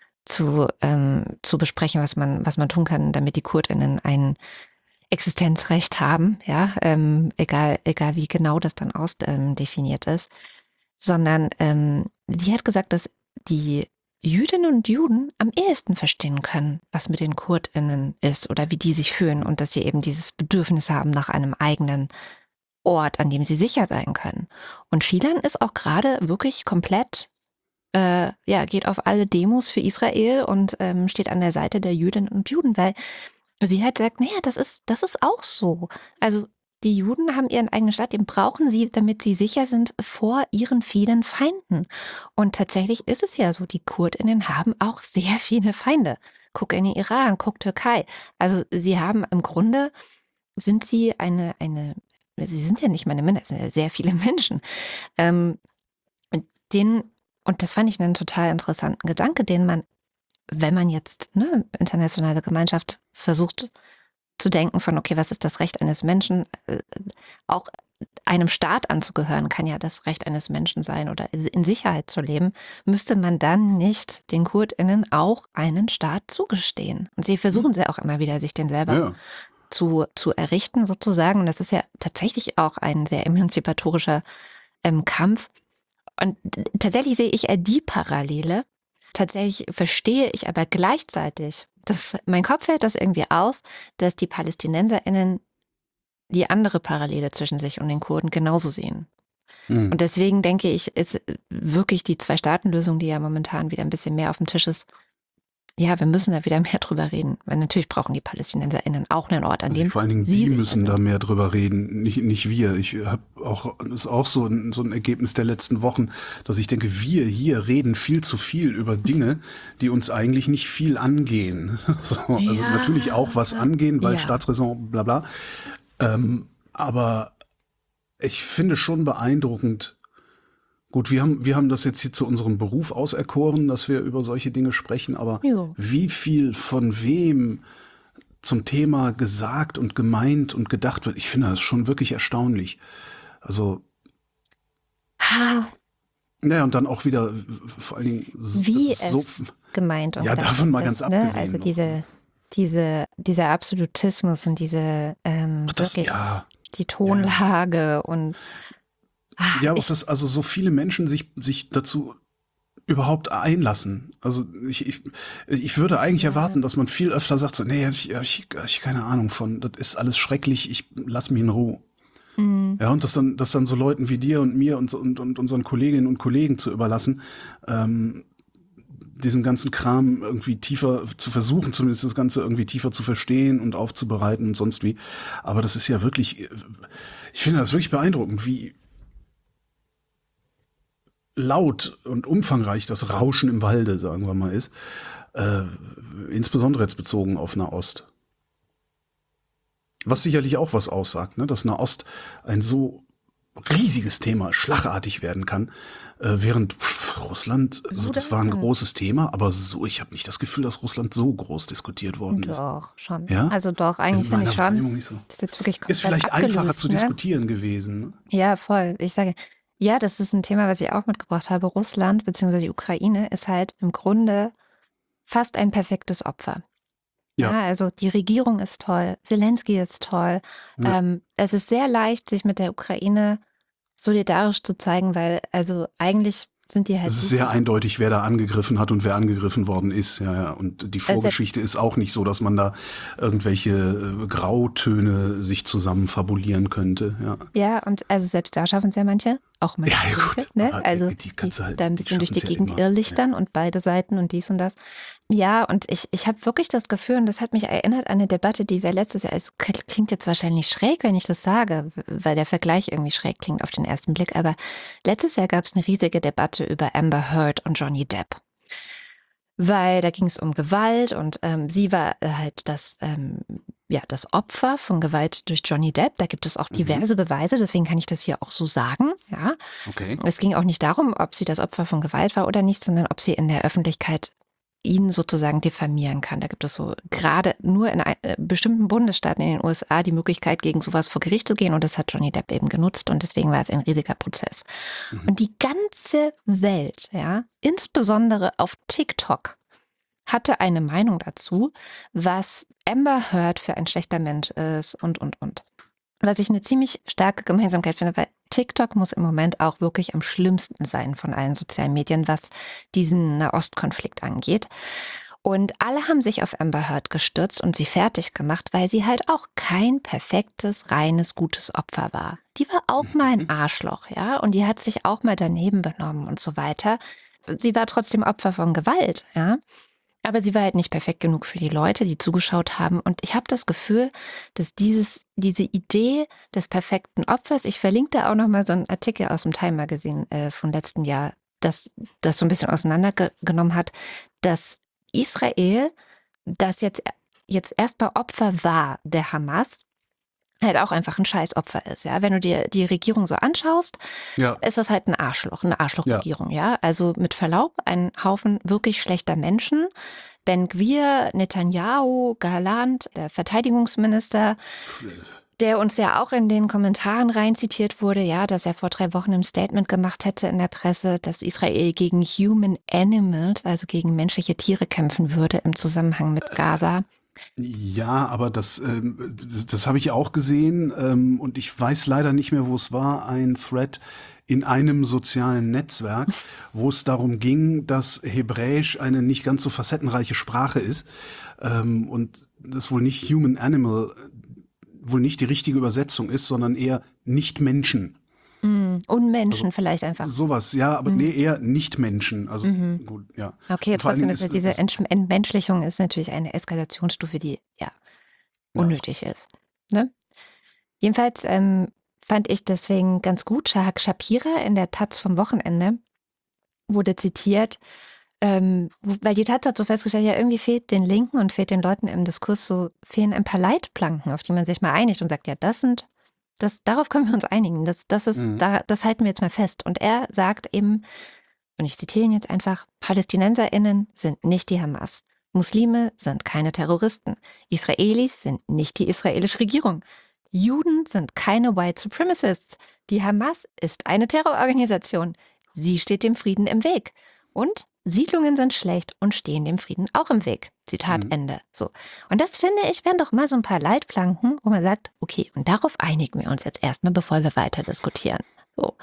zu, ähm, zu besprechen, was man, was man tun kann, damit die KurdInnen ein Existenzrecht haben, ja, ähm, egal, egal wie genau das dann ausdefiniert ist, sondern ähm, die hat gesagt, dass die Jüdinnen und Juden am ehesten verstehen können, was mit den KurdInnen ist oder wie die sich fühlen, und dass sie eben dieses Bedürfnis haben nach einem eigenen Ort, an dem sie sicher sein können. Und Shilan ist auch gerade wirklich komplett, äh, ja, geht auf alle Demos für Israel und ähm, steht an der Seite der Jüdinnen und Juden, weil sie halt sagt, naja, das ist, das ist auch so. Also die Juden haben ihren eigenen Staat, den brauchen sie, damit sie sicher sind vor ihren vielen Feinden. Und tatsächlich ist es ja so, die KurdInnen haben auch sehr viele Feinde. Guck in den Iran, guck Türkei. Also sie haben im Grunde, sind sie eine, eine, sie sind ja nicht mal eine Minderheit, es sind ja sehr viele Menschen. Ähm, den, und das fand ich einen total interessanten Gedanke, den man, wenn man jetzt, ne, internationale Gemeinschaft versucht zu denken von, okay, was ist das Recht eines Menschen? Äh, auch einem Staat anzugehören kann ja das Recht eines Menschen sein, oder in Sicherheit zu leben. Müsste man dann nicht den KurdInnen auch einen Staat zugestehen? Und sie versuchen ja auch immer wieder, sich den selber Ja. zu, zu errichten sozusagen. Und das ist ja tatsächlich auch ein sehr emanzipatorischer ähm, Kampf. Und tatsächlich sehe ich eher die Parallele. Tatsächlich verstehe ich aber gleichzeitig, dass mein Kopf hält das irgendwie aus, dass die PalästinenserInnen die andere Parallele zwischen sich und den Kurden genauso sehen. Mhm. Und deswegen denke ich, ist wirklich die Zwei-Staaten-Lösung, die ja momentan wieder ein bisschen mehr auf dem Tisch ist, ja, wir müssen da wieder mehr drüber reden. Weil natürlich brauchen die PalästinenserInnen auch einen Ort, an dem Vor allen Dingen sie die sicher müssen sind. da mehr drüber reden, nicht, nicht wir. Ich habe auch, das ist auch so ein, so ein Ergebnis der letzten Wochen, dass ich denke, wir hier reden viel zu viel über Dinge, die uns eigentlich nicht viel angehen. So, also Ja. natürlich auch was angehen, weil Ja. Staatsräson, bla bla. Ähm, aber ich finde schon beeindruckend. Gut, wir haben, wir haben das jetzt hier zu unserem Beruf auserkoren, dass wir über solche Dinge sprechen, aber Jo. wie viel von wem zum Thema gesagt und gemeint und gedacht wird, ich finde das schon wirklich erstaunlich. Also Ha, Naja, und dann auch wieder, vor allen Dingen, s- wie das ist so, es gemeint und ja, gedacht davon mal ist, ganz ne? abgesehen. Also noch, diese, ne? diese, dieser Absolutismus und diese ähm, Das, wirklich ja, die Tonlage und ach, ja, auch ich, dass also so viele Menschen sich, sich dazu überhaupt einlassen. Also ich, ich, ich würde eigentlich Ja. erwarten, dass man viel öfter sagt, so, nee, ich, ich, ich keine Ahnung von, das ist alles schrecklich, ich lass mich in Ruhe. mm, Ja, und das dann, das dann so Leuten wie dir und mir und, so- und, und unseren Kolleginnen und Kollegen zu überlassen, ähm, diesen ganzen Kram irgendwie tiefer zu versuchen, zumindest das Ganze irgendwie tiefer zu verstehen und aufzubereiten und sonst wie. Aber das ist ja wirklich, ich finde das wirklich beeindruckend, wie laut und umfangreich das Rauschen im Walde, sagen wir mal, ist. Äh, insbesondere jetzt bezogen auf Nahost. Was sicherlich auch was aussagt, ne? Dass Nahost ein so riesiges Thema schlagartig werden kann, äh, während pff, Russland, also das war ein Sudan. großes Thema, aber so, ich habe nicht das Gefühl, dass Russland so groß diskutiert worden ist. Doch, schon. Ja? Also doch, eigentlich In finde meiner ich schon. Wahrnehmung nicht so. Das ist jetzt wirklich Ist komplett vielleicht einfacher abgelöst, zu ne? diskutieren gewesen. Ne? Ja, voll. Ich sage, ja, das ist ein Thema, was ich auch mitgebracht habe. Russland bzw. die Ukraine ist halt im Grunde fast ein perfektes Opfer. Ja, Ja. also die Regierung ist toll, Zelensky ist toll. Ja. Ähm, es ist sehr leicht, sich mit der Ukraine solidarisch zu zeigen, weil also eigentlich sind die halt Es ist super. sehr eindeutig, wer da angegriffen hat und wer angegriffen worden ist. Ja, ja. Und die Vorgeschichte ist auch nicht so, dass man da irgendwelche äh, Grautöne sich zusammen fabulieren könnte. Ja, Ja, und also selbst da schaffen es ja manche, auch manche, ja, ja gut. Linke, ne? Aber Also die, die kannst die du halt, da ein die bisschen durch die schaffen's ja Gegend immer. irrlichtern und beide Seiten und dies und das. Ja, und ich, ich habe wirklich das Gefühl, und das hat mich erinnert an eine Debatte, die wir letztes Jahr, es klingt jetzt wahrscheinlich schräg, wenn ich das sage, weil der Vergleich irgendwie schräg klingt auf den ersten Blick, aber letztes Jahr gab es eine riesige Debatte über Amber Heard und Johnny Depp. Weil da ging es um Gewalt und ähm, sie war äh, halt das, ähm, ja, das Opfer von Gewalt durch Johnny Depp. Da gibt es auch Mhm. diverse Beweise, deswegen kann ich das hier auch so sagen. Ja, Okay. es ging auch nicht darum, ob sie das Opfer von Gewalt war oder nicht, sondern ob sie in der Öffentlichkeit ihn sozusagen diffamieren kann. Da gibt es so gerade nur in ein, äh, bestimmten Bundesstaaten in den U S A die Möglichkeit, gegen sowas vor Gericht zu gehen. Und das hat Johnny Depp eben genutzt und deswegen war es ein riesiger Prozess. Mhm. Und die ganze Welt, ja, insbesondere auf TikTok, hatte eine Meinung dazu, was Amber Heard für ein schlechter Mensch ist und, und, und. Was ich eine ziemlich starke Gemeinsamkeit finde, weil TikTok muss im Moment auch wirklich am schlimmsten sein von allen sozialen Medien, was diesen Nahostkonflikt angeht. Und alle haben sich auf Amber Heard gestürzt und sie fertig gemacht, weil sie halt auch kein perfektes, reines, gutes Opfer war. Die war auch mal ein Arschloch, ja, und die hat sich auch mal daneben benommen und so weiter. Sie war trotzdem Opfer von Gewalt, ja. Aber sie war halt nicht perfekt genug für die Leute, die zugeschaut haben. Und ich habe das Gefühl, dass dieses, diese Idee des perfekten Opfers, ich verlinke da auch nochmal so einen Artikel aus dem Time Magazine äh, von letztem Jahr, das das so ein bisschen auseinandergenommen hat, dass Israel, das jetzt, jetzt erstmal Opfer war der Hamas, halt auch einfach ein Scheißopfer ist. Ja? Wenn du dir die Regierung so anschaust, Ja. ist das halt ein Arschloch, eine Arschlochregierung, ja. ja. Also mit Verlaub, ein Haufen wirklich schlechter Menschen. Ben Gvir, Netanyahu, Galland, der Verteidigungsminister, der uns ja auch in den Kommentaren rein zitiert wurde, ja, dass er vor drei Wochen ein Statement gemacht hätte in der Presse, dass Israel gegen Human Animals, also gegen menschliche Tiere kämpfen würde im Zusammenhang mit Gaza. Ja, aber das, ähm, das, das habe ich auch gesehen ähm, und ich weiß leider nicht mehr, wo es war, ein Thread in einem sozialen Netzwerk, wo es darum ging, dass Hebräisch eine nicht ganz so facettenreiche Sprache ist ähm, und das wohl nicht Human Animal, wohl nicht die richtige Übersetzung ist, sondern eher Nicht-Menschen. Mm, Unmenschen also, vielleicht einfach. Sowas, ja, aber mhm. nee, eher Nicht-Menschen. Also mhm. gut, ja. Okay, trotzdem ist, ist diese ist, Entmenschlichung ist natürlich eine Eskalationsstufe, die ja unnötig ja. ist. Ne? Jedenfalls ähm, fand ich deswegen ganz gut, Shahak Shapira in der Taz vom Wochenende wurde zitiert, ähm, weil die Taz hat so festgestellt, ja irgendwie fehlt den Linken und fehlt den Leuten im Diskurs so, fehlen ein paar Leitplanken, auf die man sich mal einigt und sagt, ja, das sind Das, darauf können wir uns einigen. Das, das, ist, mhm. da, das halten wir jetzt mal fest. Und er sagt eben, und ich zitiere ihn jetzt einfach, PalästinenserInnen sind nicht die Hamas. Muslime sind keine Terroristen. Israelis sind nicht die israelische Regierung. Juden sind keine White Supremacists. Die Hamas ist eine Terrororganisation. Sie steht dem Frieden im Weg. Und Siedlungen sind schlecht und stehen dem Frieden auch im Weg. Zitat Mhm. Ende. So. Und das finde ich, wären doch mal so ein paar Leitplanken, wo man sagt, okay, und darauf einigen wir uns jetzt erstmal, bevor wir weiter diskutieren. So.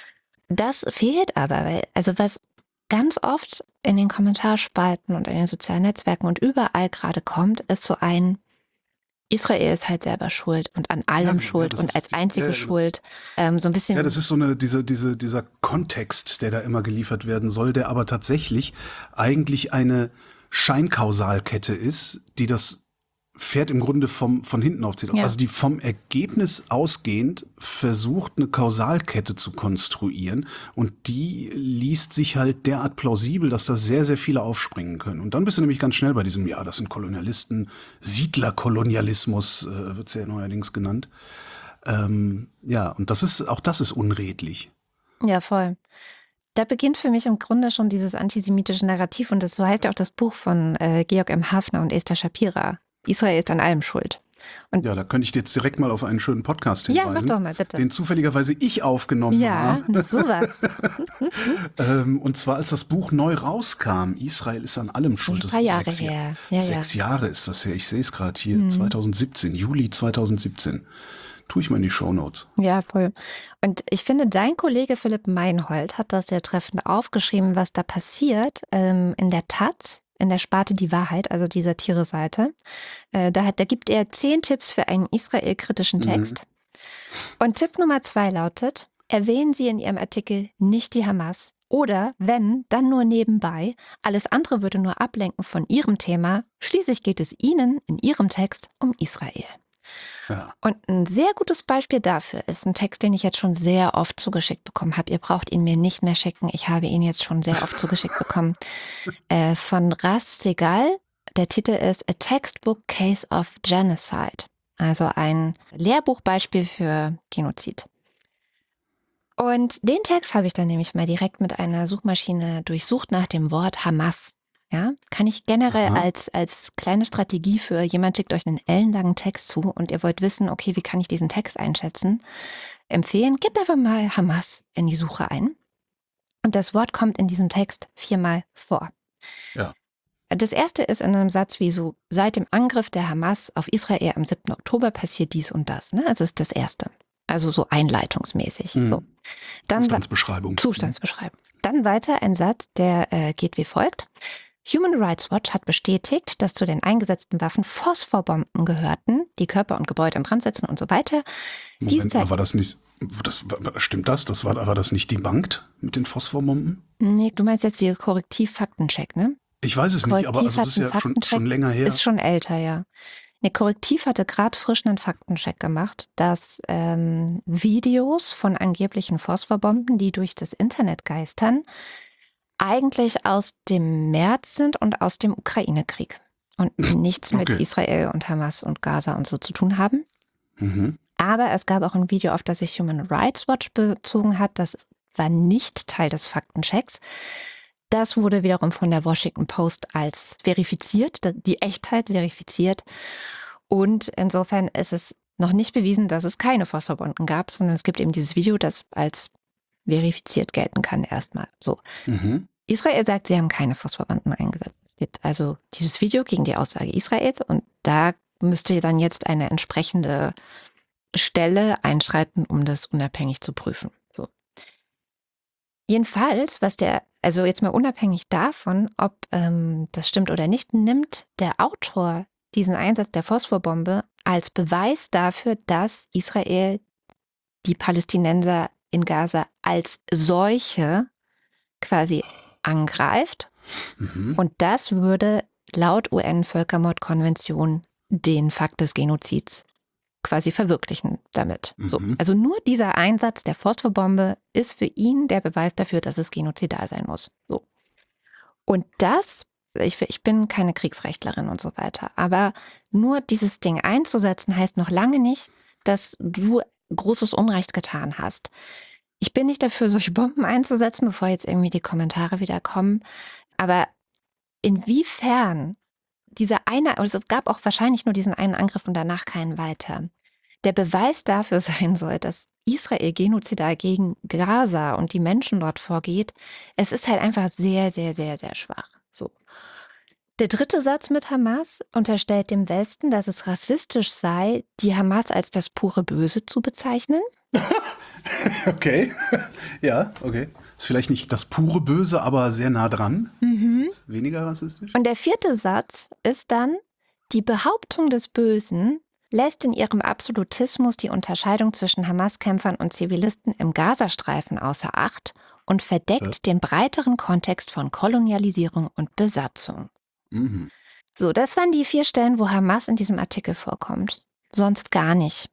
Das fehlt aber, weil, also was ganz oft in den Kommentarspalten und in den sozialen Netzwerken und überall gerade kommt, ist so ein, Israel ist halt selber schuld und an allem Ja, schuld das und ist als die- einzige ja, ja, genau. schuld. Ähm, so ein bisschen. Ja, das ist so eine, diese, diese, dieser Kontext, der da immer geliefert werden soll, der aber tatsächlich eigentlich eine Scheinkausalkette ist, die das Pferd im Grunde vom, von hinten aufzieht. Ja. Also die vom Ergebnis ausgehend versucht, eine Kausalkette zu konstruieren und die liest sich halt derart plausibel, dass da sehr, sehr viele aufspringen können. Und dann bist du nämlich ganz schnell bei diesem, ja, das sind Kolonialisten, Siedlerkolonialismus äh, wird es ja neuerdings genannt. Ähm, ja, und das ist, auch das ist unredlich. Ja, voll. Da beginnt für mich im Grunde schon dieses antisemitische Narrativ und das so heißt ja auch das Buch von äh, Georg M. Hafner und Esther Shapira. Israel ist an allem schuld. Und Ja, da könnte ich jetzt direkt mal auf einen schönen Podcast ja, hinweisen, mach doch mal, bitte. den zufälligerweise ich aufgenommen Ja, habe. sowas. Ähm, und zwar als das Buch neu rauskam, Israel ist an allem Schon schuld. ein Das paar ist Jahre sechs, Jahr- her. Ja, ja. sechs Jahre ist das her. Ich sehe es gerade hier, Mhm. zweitausendsiebzehn, Juli zweitausendsiebzehn. Tue ich mal in die Shownotes. Ja, voll. Und ich finde, dein Kollege Philipp Meinhold hat das sehr treffend aufgeschrieben, was da passiert ähm, in der Taz, in der Sparte Die Wahrheit, also die Satire-Seite. Äh, da, hat, da gibt er zehn Tipps für einen israel-kritischen Mhm. Text. Und Tipp Nummer zwei lautet, erwähnen Sie in Ihrem Artikel nicht die Hamas. Oder wenn, dann nur nebenbei. Alles andere würde nur ablenken von Ihrem Thema. Schließlich geht es Ihnen in Ihrem Text um Israel. Ja. Und ein sehr gutes Beispiel dafür ist ein Text, den ich jetzt schon sehr oft zugeschickt bekommen habe. Ihr braucht ihn mir nicht mehr schicken. Ich habe ihn jetzt schon sehr oft zugeschickt bekommen. Äh, von Ras Segal. Der Titel ist A Textbook Case of Genocide. Also ein Lehrbuchbeispiel für Genozid. Und den Text habe ich dann nämlich mal direkt mit einer Suchmaschine durchsucht nach dem Wort Hamas. Ja, kann ich generell Aha. als, als kleine Strategie für jemand schickt euch einen ellenlangen Text zu und ihr wollt wissen, okay, wie kann ich diesen Text einschätzen, empfehlen, gebt einfach mal Hamas in die Suche ein. Und das Wort kommt in diesem Text viermal vor. Ja. Das erste ist in einem Satz wie so, seit dem Angriff der Hamas auf Israel am siebten Oktober passiert dies und das. Ne? Also ist das erste. Also so einleitungsmäßig. Mhm. So. Dann wa- Zustandsbeschreibung. Zustandsbeschreibung. Dann weiter ein Satz, der äh, geht wie folgt. Human Rights Watch hat bestätigt, dass zu den eingesetzten Waffen Phosphorbomben gehörten, die Körper und Gebäude in Brand setzen und so weiter. Dies Moment mal, zeigt, war das nicht, das, war, stimmt das? Das war, war das nicht debunked mit den Phosphorbomben? nee, du meinst jetzt die Korrektiv-Faktencheck, ne? Ich weiß es nicht, aber also das ist ja schon, Faktencheck schon länger her. Ist schon älter, ja. Ne, Korrektiv hatte gerade frisch einen Faktencheck gemacht, dass ähm, Videos von angeblichen Phosphorbomben, die durch das Internet geistern, eigentlich aus dem März sind und aus dem Ukraine-Krieg und nichts mit Okay. Israel und Hamas und Gaza und so zu tun haben. Mhm. Aber es gab auch ein Video, auf das sich Human Rights Watch bezogen hat. Das war nicht Teil des Faktenchecks. Das wurde wiederum von der Washington Post als verifiziert, die Echtheit verifiziert. Und insofern ist es noch nicht bewiesen, dass es keine Phosphorbomben gab, sondern es gibt eben dieses Video, das als verifiziert gelten kann erstmal. So. Mhm. Israel sagt, sie haben keine Phosphorbomben eingesetzt. Also dieses Video gegen die Aussage Israels und da müsste dann jetzt eine entsprechende Stelle einschreiten, um das unabhängig zu prüfen. So. Jedenfalls, was der, also jetzt mal unabhängig davon, ob ähm, das stimmt oder nicht, nimmt der Autor diesen Einsatz der Phosphorbombe als Beweis dafür, dass Israel die Palästinenser in Gaza als solche quasi angreift. Mhm. Und das würde laut U N-Völkermordkonvention den Fakt des Genozids quasi verwirklichen damit. So. Mhm. Also nur dieser Einsatz der Phosphorbombe ist für ihn der Beweis dafür, dass es genozidal sein muss. So. Und das, ich, ich bin keine Kriegsrechtlerin und so weiter, aber nur dieses Ding einzusetzen heißt noch lange nicht, dass du großes Unrecht getan hast. Ich bin nicht dafür, solche Bomben einzusetzen, bevor jetzt irgendwie die Kommentare wieder kommen. Aber inwiefern dieser eine, also es gab auch wahrscheinlich nur diesen einen Angriff und danach keinen weiter. der Beweis dafür sein soll, dass Israel genozidal gegen Gaza und die Menschen dort vorgeht, es ist halt einfach sehr, sehr, sehr, sehr schwach. So. Der dritte Satz mit Hamas unterstellt dem Westen, dass es rassistisch sei, die Hamas als das pure Böse zu bezeichnen. Okay, ja, okay. Ist vielleicht nicht das pure Böse, aber sehr nah dran. Mhm. Ist weniger rassistisch. Und der vierte Satz ist dann, die Behauptung des Bösen lässt in ihrem Absolutismus die Unterscheidung zwischen Hamas-Kämpfern und Zivilisten im Gazastreifen außer Acht und verdeckt ja. den breiteren Kontext von Kolonialisierung und Besatzung. Mhm. So, das waren die vier Stellen, wo Hamas in diesem Artikel vorkommt. Sonst gar nicht.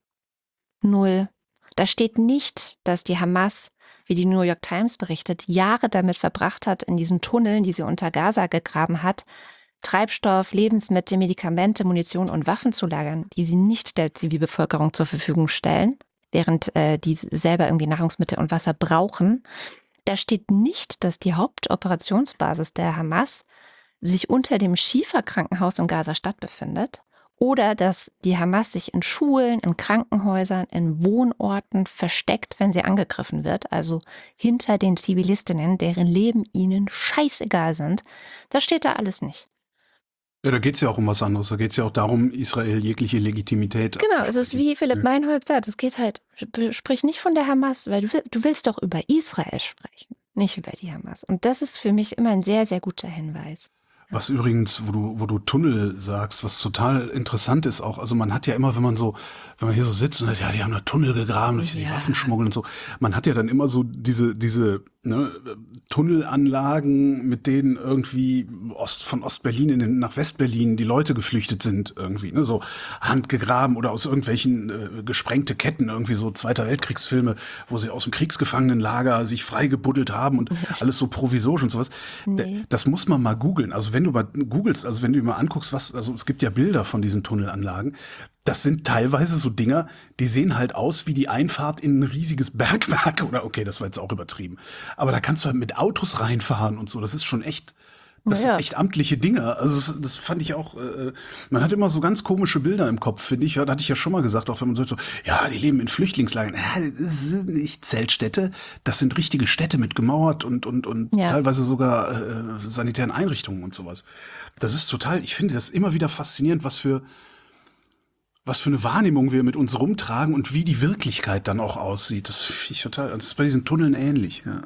Null. Da steht nicht, dass die Hamas, wie die New York Times berichtet, Jahre damit verbracht hat, in diesen Tunneln, die sie unter Gaza gegraben hat, Treibstoff, Lebensmittel, Medikamente, Munition und Waffen zu lagern, die sie nicht der Zivilbevölkerung zur Verfügung stellen, während äh, die selber irgendwie Nahrungsmittel und Wasser brauchen. Da steht nicht, dass die Hauptoperationsbasis der Hamas sich unter dem Schifa-Krankenhaus in Gaza-Stadt befindet oder dass die Hamas sich in Schulen, in Krankenhäusern, in Wohnorten versteckt, wenn sie angegriffen wird, also hinter den Zivilistinnen, deren Leben ihnen scheißegal sind. Das steht da alles nicht. Ja, da geht es ja auch um was anderes. Da geht es ja auch darum, Israel jegliche Legitimität. Genau, es ist wie Philipp Meinhold sagt, es geht halt, sprich nicht von der Hamas, weil du, du willst doch über Israel sprechen, nicht über die Hamas. Und das ist für mich immer ein sehr, sehr guter Hinweis. Was übrigens, wo du, wo du Tunnel sagst, was total interessant ist auch, also man hat ja immer, wenn man so, wenn man hier so sitzt und sagt, ja, die haben da Tunnel gegraben durch die Ja. Waffenschmuggel und so, man hat ja dann immer so diese, diese ne, Tunnelanlagen, mit denen irgendwie Ost, von Ostberlin in den, nach Westberlin die Leute geflüchtet sind irgendwie, ne, so handgegraben oder aus irgendwelchen äh, gesprengte Ketten, irgendwie so Zweiter Weltkriegsfilme, wo sie aus dem Kriegsgefangenenlager sich freigebuddelt haben und alles so provisorisch und sowas. Nee. Das muss man mal googeln. Also wenn du mal googelst, also wenn du mal anguckst, was, also es gibt ja Bilder von diesen Tunnelanlagen, das sind teilweise so Dinger, die sehen halt aus wie die Einfahrt in ein riesiges Bergwerk oder okay, das war jetzt auch übertrieben. Aber da kannst du halt mit Autos reinfahren und so. Das ist schon echt, das Naja. sind echt amtliche Dinger. Also das, das fand ich auch, äh, man hat immer so ganz komische Bilder im Kopf, finde ich. Da hatte ich ja schon mal gesagt, auch wenn man sagt so, ja, die leben in Flüchtlingslagern. Ja, das sind nicht Zeltstädte, das sind richtige Städte mit gemauert und, und, und Ja. teilweise sogar äh, sanitären Einrichtungen und sowas. Das ist total, ich finde das immer wieder faszinierend, was für was für eine Wahrnehmung wir mit uns rumtragen und wie die Wirklichkeit dann auch aussieht. Das finde ich total, das ist bei diesen Tunneln ähnlich, ja.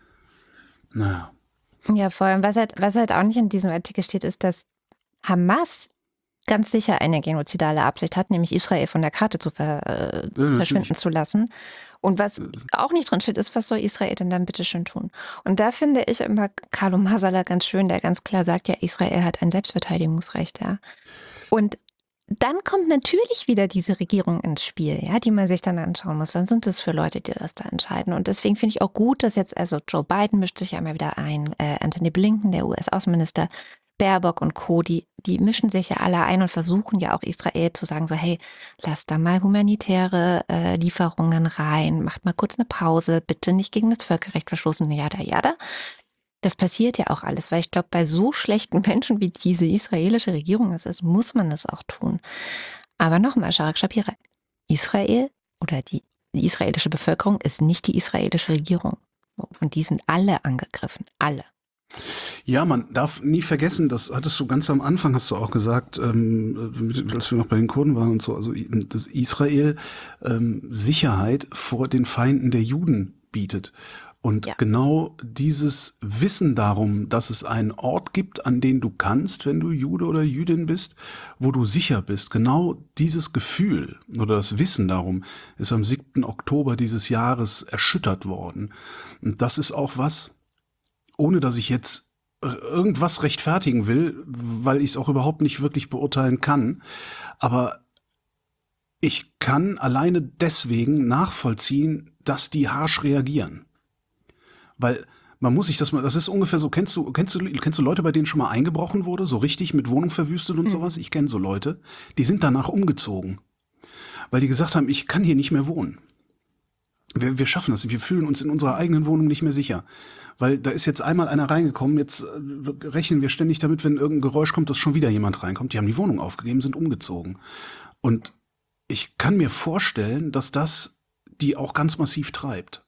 Naja. Ja, vor allem, was halt, was halt auch nicht in diesem Artikel steht, ist, dass Hamas ganz sicher eine genozidale Absicht hat, nämlich Israel von der Karte zu ver, äh, natürlich. verschwinden zu lassen. Und was auch nicht drin steht, ist, was soll Israel denn dann bitte schön tun? Und da finde ich immer Carlo Masala ganz schön, der ganz klar sagt, ja, Israel hat ein Selbstverteidigungsrecht, ja. Und dann kommt natürlich wieder diese Regierung ins Spiel, ja, die man sich dann anschauen muss. Was sind das für Leute, die das da entscheiden? Und deswegen finde ich auch gut, dass jetzt, also Joe Biden mischt sich ja immer wieder ein, äh, Anthony Blinken, der U S-Außenminister, Baerbock und Co., die, die mischen sich ja alle ein und versuchen ja auch Israel zu sagen, so hey, lasst da mal humanitäre äh, Lieferungen rein, macht mal kurz eine Pause, bitte nicht gegen das Völkerrecht verstoßen, jada, jada. Das passiert ja auch alles, weil ich glaube, bei so schlechten Menschen, wie diese israelische Regierung es ist, muss man das auch tun. Aber nochmal, Sharak Shapira, Israel oder die, die israelische Bevölkerung ist nicht die israelische Regierung. Und die sind alle angegriffen, alle. Ja, man darf nie vergessen, das hattest du ganz am Anfang, hast du auch gesagt, ähm, als wir noch bei den Kurden waren und so, also dass Israel ähm, Sicherheit vor den Feinden der Juden bietet. Und Ja. genau dieses Wissen darum, dass es einen Ort gibt, an den du kannst, wenn du Jude oder Jüdin bist, wo du sicher bist, genau dieses Gefühl oder das Wissen darum ist am siebten Oktober dieses Jahres erschüttert worden. Und das ist auch was, ohne dass ich jetzt irgendwas rechtfertigen will, weil ich es auch überhaupt nicht wirklich beurteilen kann, aber ich kann alleine deswegen nachvollziehen, dass die harsch reagieren. Weil man muss sich das mal, das ist ungefähr so, kennst du, kennst du, kennst du Leute, bei denen schon mal eingebrochen wurde, so richtig mit Wohnung verwüstet und Mhm. sowas? Ich kenne so Leute, die sind danach umgezogen, weil die gesagt haben, ich kann hier nicht mehr wohnen. Wir, wir schaffen das, wir fühlen uns in unserer eigenen Wohnung nicht mehr sicher. Weil da ist jetzt einmal einer reingekommen, jetzt äh, rechnen wir ständig damit, wenn irgendein Geräusch kommt, dass schon wieder jemand reinkommt. Die haben die Wohnung aufgegeben, sind umgezogen. Und ich kann mir vorstellen, dass das die auch ganz massiv treibt.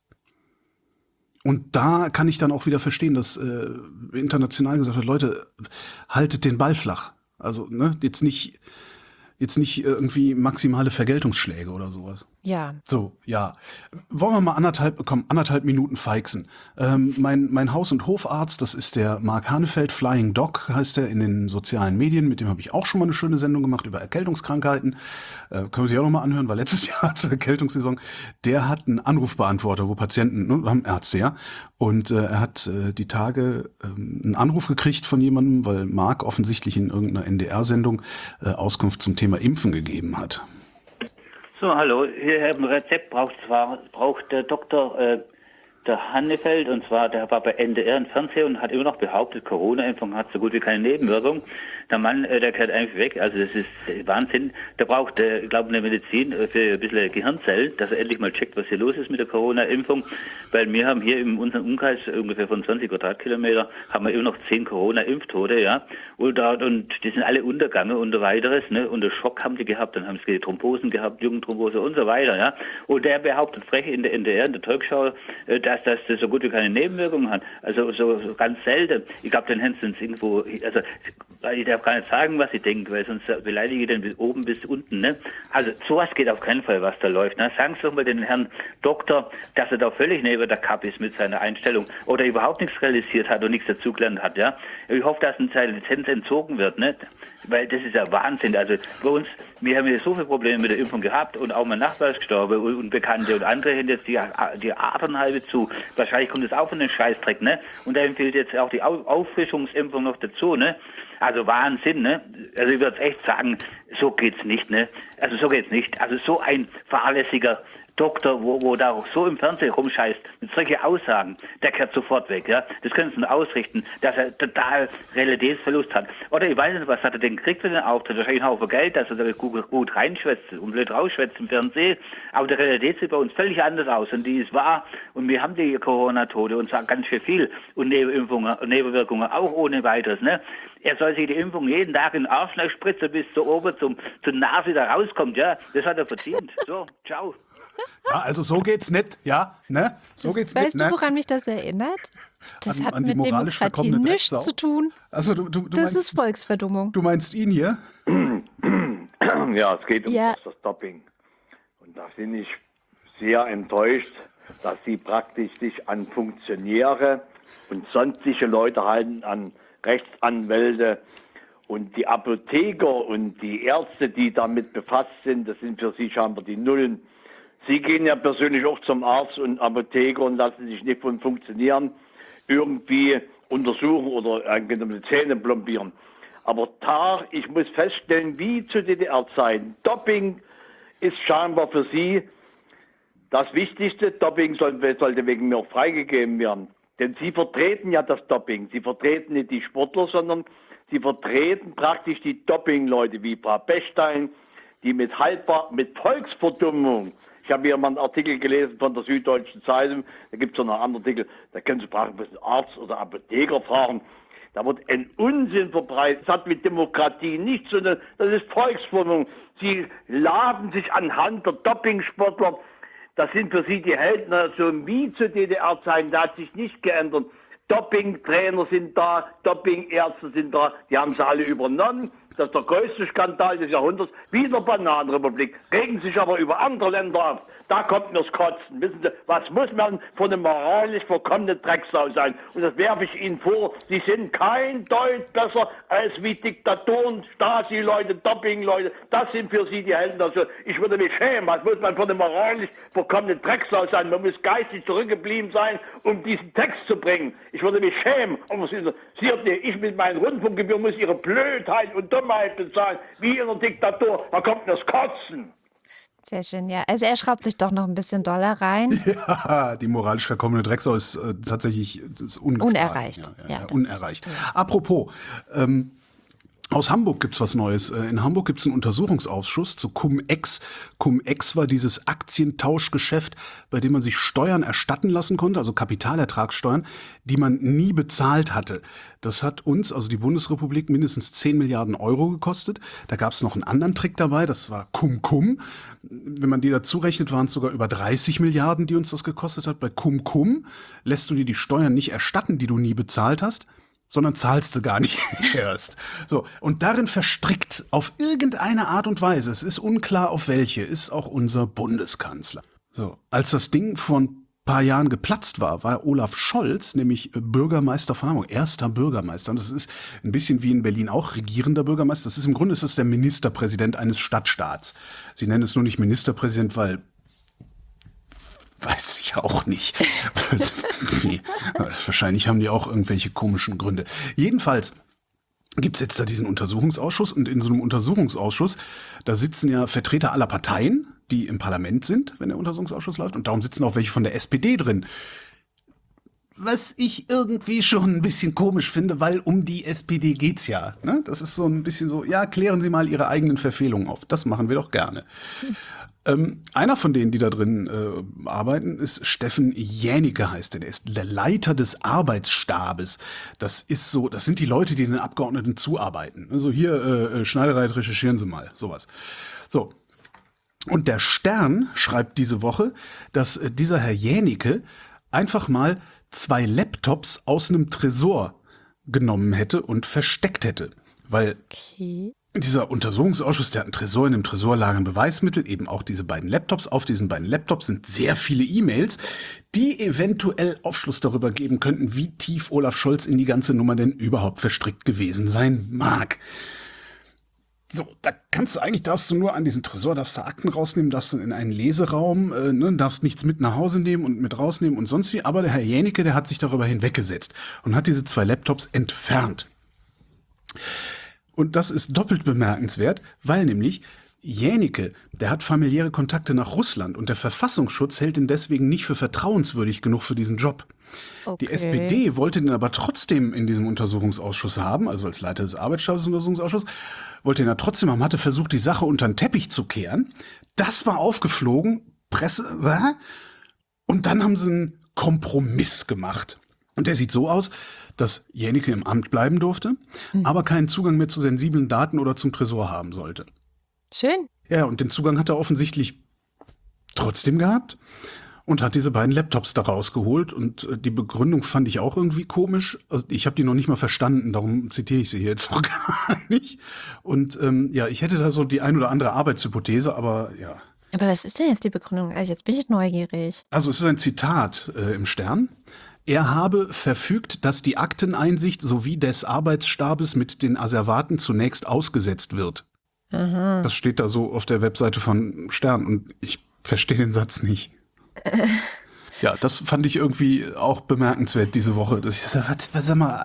Und da kann ich dann auch wieder verstehen, dass äh, international gesagt wird, Leute, haltet den Ball flach. Also ne, jetzt nicht, jetzt nicht irgendwie maximale Vergeltungsschläge oder sowas. Ja. So, ja. Wollen wir mal anderthalb, komm, anderthalb Minuten feixen. Ähm, mein, mein Haus- und Hofarzt, das ist der Marc Hanefeld, Flying Doc heißt er in den sozialen Medien. Mit dem habe ich auch schon mal eine schöne Sendung gemacht über Erkältungskrankheiten. Äh, können wir sich auch noch mal anhören, war letztes Jahr zur Erkältungssaison. Der hat einen Anrufbeantworter, wo Patienten, ne, haben Ärzte, ja. Und äh, er hat äh, die Tage ähm, einen Anruf gekriegt von jemandem, weil Marc offensichtlich in irgendeiner N D R-Sendung äh, Auskunft zum Thema Impfen gegeben hat. So, hallo, hier ein Rezept braucht zwar braucht der Doktor äh, der Hannefeld, und zwar der war bei N D R im Fernsehen und hat immer noch behauptet, Corona-Impfung hat so gut wie keine Nebenwirkung. Der Mann, äh, der kehrt einfach weg, also das ist Wahnsinn. Der braucht, äh, ich glaube, eine Medizin für ein bisschen Gehirnzellen, dass er endlich mal checkt, was hier los ist mit der Corona-Impfung, weil wir haben hier in unserem Umkreis ungefähr von zwanzig Quadratkilometer haben wir immer noch zehn Corona-Impftote, ja, und, da, und die sind alle Untergange und weiteres, ne, und der Schock haben die gehabt, dann haben sie Thrombosen gehabt, Jugendthrombose und so weiter, ja, und der behauptet frech in der N D R, in der Talkshow, äh, dass das so gut wie keine Nebenwirkungen hat, also so, so ganz selten. Ich glaube, den Händen sind irgendwo, also ich darf gar nicht sagen, was ich denke, weil sonst beleidige ich den bis oben bis unten, ne? Also sowas geht auf keinen Fall, was da läuft, ne? Sagen Sie doch mal den Herrn Doktor, dass er da völlig neben der Kappe ist mit seiner Einstellung oder überhaupt nichts realisiert hat und nichts dazugelernt hat, ja? Ich hoffe, dass ihm seine Lizenz entzogen wird, ne? Weil das ist ja Wahnsinn. Also bei uns, wir haben ja so viele Probleme mit der Impfung gehabt und auch mein Nachbar ist gestorben und, und Bekannte und andere haben jetzt die, die Adern halbe zu. Wahrscheinlich kommt das auch von den Scheißdreck, ne? Und da empfiehlt jetzt auch die Au- Auffrischungsimpfung noch dazu, ne? Also Wahnsinn, ne? Also ich würde echt sagen, so geht's nicht, ne? Also so geht's nicht. Also so ein fahrlässiger Doktor, wo, wo da auch so im Fernsehen rumscheißt, mit solchen Aussagen, der kehrt sofort weg, ja. Das können Sie nur ausrichten, dass er total Realitätsverlust hat. Oder ich weiß nicht, was hat er denn gekriegt für den Auftritt? Wahrscheinlich einen Haufen Geld, dass er da gut, gut reinschwätzt und blöd rausschwätzt im Fernsehen. Aber die Realität sieht bei uns völlig anders aus und die ist wahr. Und wir haben die Corona-Tote und zwar ganz schön viel. Und Nebenimpfungen, Nebenwirkungen auch ohne weiteres, ne? Er soll sich die Impfung jeden Tag in den Arsch spritzen, bis zur oben zum, zur Nase da rauskommt, ja. Das hat er verdient. So, ciao. Ja, also so geht's nicht, ja, ne? So das, geht's weißt nicht, du, ne? woran mich das erinnert? Das An- hat an die mit moralisch Demokratie verkommene nichts Drecksau? zu tun. Also du, du, du Das meinst, ist Volksverdummung. du meinst ihn hier? Ja, es geht um Ja. das Doping. Und da bin ich sehr enttäuscht, dass sie praktisch sich an Funktionäre und sonstige Leute halten, an Rechtsanwälte und die Apotheker und die Ärzte, die damit befasst sind, das sind für sie scheinbar die Nullen. Sie gehen ja persönlich auch zum Arzt und Apotheker und lassen sich nicht von Funktionären irgendwie untersuchen oder angenommen Zähne plombieren. Aber da, ich muss feststellen, wie zu D D R-Zeiten, Doping ist scheinbar für sie das Wichtigste. Doping sollte, sollte wegen mir auch freigegeben werden. Denn sie vertreten ja das Doping. Sie vertreten nicht die Sportler, sondern sie vertreten praktisch die Doping-Leute wie Frau Bechstein, die mit haltbar, mit Volksverdummung. Ich habe hier mal einen Artikel gelesen von der Süddeutschen Zeitung, da gibt es noch einen anderen Artikel, da können Sie fragen, was ein Arzt oder Apotheker fragen. Da wird ein Unsinn verbreitet. Das hat mit Demokratie nichts zu tun. Das ist Volksverdummung. Sie laden sich anhand der Dopingsportler. Das sind für sie die Helden, so wie zu D D R-Zeiten. Da hat sich nicht geändert. Doping-Trainer sind da, Doping-Ärzte sind da. Die haben sie alle übernommen. Das ist der größte Skandal des Jahrhunderts. Wie in der Bananenrepublik. Regen sich aber über andere Länder auf. Da kommt mir's Kotzen. Wissen Sie, was muss man von einem moralisch verkommenen Drecksau sein? Und das werfe ich Ihnen vor. Sie sind kein Deut besser als wie Diktatoren, Stasi-Leute, Doping-Leute. Das sind für Sie die Helden. Also ich würde mich schämen. Was muss man von einem moralisch verkommenen Drecksau sein? Man muss geistig zurückgeblieben sein, um diesen Text zu bringen. Ich würde mich schämen. Aber Sie, Sie, ich mit meinen Rundfunkgebühren muss Ihre Blödheit und Dummheit bezahlen. Wie in der Diktatur. Da kommt mir's Kotzen. Sehr schön, ja. Also er schraubt sich doch noch ein bisschen doller rein. Ja, die moralisch verkommene Drecksau ist äh, tatsächlich ist ungeschlagen. Unerreicht. Ja, ja, Ja, ja, das unerreicht. ist- Apropos, ähm, Aus Hamburg gibt's was Neues. In Hamburg gibt's einen Untersuchungsausschuss zu Cum-Ex. Cum-Ex war dieses Aktientauschgeschäft, bei dem man sich Steuern erstatten lassen konnte, also Kapitalertragssteuern, die man nie bezahlt hatte. Das hat uns, also die Bundesrepublik, mindestens zehn Milliarden Euro gekostet. Da gab's noch einen anderen Trick dabei, das war Cum-Cum. Wenn man die dazu rechnet, waren es sogar über dreißig Milliarden, die uns das gekostet hat. Bei Cum-Cum lässt du dir die Steuern nicht erstatten, die du nie bezahlt hast, sondern zahlst du gar nicht erst. So, und darin verstrickt auf irgendeine Art und Weise, es ist unklar auf welche, ist auch unser Bundeskanzler. So, als das Ding vor ein paar Jahren geplatzt war, war Olaf Scholz nämlich Bürgermeister von Hamburg, erster Bürgermeister. Und das ist ein bisschen wie in Berlin auch regierender Bürgermeister. Das ist im Grunde ist das der Ministerpräsident eines Stadtstaats. Sie nennen es nur nicht Ministerpräsident, weil weiß ich auch nicht. Nee, wahrscheinlich haben die auch irgendwelche komischen Gründe. Jedenfalls gibt's jetzt da diesen Untersuchungsausschuss und in so einem Untersuchungsausschuss, da sitzen ja Vertreter aller Parteien, die im Parlament sind, wenn der Untersuchungsausschuss läuft, und darum sitzen auch welche von der S P D drin. Was ich irgendwie schon ein bisschen komisch finde, weil um die S P D geht's ja. Ne? Das ist so ein bisschen so, ja, klären Sie mal Ihre eigenen Verfehlungen auf. Das machen wir doch gerne. Hm. Ähm, einer von denen, die da drin äh, arbeiten, ist Steffen Jänicke, heißt der. Der ist der Leiter des Arbeitsstabes. Das ist so, das sind die Leute, die den Abgeordneten zuarbeiten. Also hier, äh, Schneidereit, recherchieren Sie mal, sowas. So. Und der Stern schreibt diese Woche, dass äh, dieser Herr Jänicke einfach mal zwei Laptops aus einem Tresor genommen hätte und versteckt hätte. Weil okay. Dieser Untersuchungsausschuss, der hat einen Tresor, in dem Tresor lagen Beweismittel, eben auch diese beiden Laptops. Auf diesen beiden Laptops sind sehr viele E-Mails, die eventuell Aufschluss darüber geben könnten, wie tief Olaf Scholz in die ganze Nummer denn überhaupt verstrickt gewesen sein mag. So, da kannst du eigentlich, darfst du nur an diesen Tresor, darfst du Akten rausnehmen, darfst du in einen Leseraum, äh, ne, darfst nichts mit nach Hause nehmen und mit rausnehmen und sonst wie. Aber der Herr Jänicke, der hat sich darüber hinweggesetzt und hat diese zwei Laptops entfernt. Und das ist doppelt bemerkenswert, weil nämlich Jänicke, der hat familiäre Kontakte nach Russland und der Verfassungsschutz hält ihn deswegen nicht für vertrauenswürdig genug für diesen Job. Okay. Die S P D wollte ihn aber trotzdem in diesem Untersuchungsausschuss haben, also als Leiter des Arbeitsstabes des Untersuchungsausschusses, wollte ihn ja trotzdem haben, hatte versucht, die Sache unter den Teppich zu kehren. Das war aufgeflogen, Presse, und dann haben sie einen Kompromiss gemacht. Und der sieht so aus, dass Jänicke im Amt bleiben durfte, mhm. aber keinen Zugang mehr zu sensiblen Daten oder zum Tresor haben sollte. Schön. Ja, und den Zugang hat er offensichtlich trotzdem gehabt und hat diese beiden Laptops da rausgeholt. Und die Begründung fand ich auch irgendwie komisch. Also ich habe die noch nicht mal verstanden, darum zitiere ich sie hier jetzt auch gar nicht. Und ähm, ja, ich hätte da so die ein oder andere Arbeitshypothese, aber ja. Aber was ist denn jetzt die Begründung? Also jetzt bin ich neugierig. Also es ist ein Zitat äh, im Stern. Er habe verfügt, dass die Akteneinsicht sowie des Arbeitsstabes mit den Asservaten zunächst ausgesetzt wird. Aha. Das steht da so auf der Webseite von Stern und ich verstehe den Satz nicht. Äh. Ja, das fand ich irgendwie auch bemerkenswert diese Woche. Dass ich sag, was, was sag mal,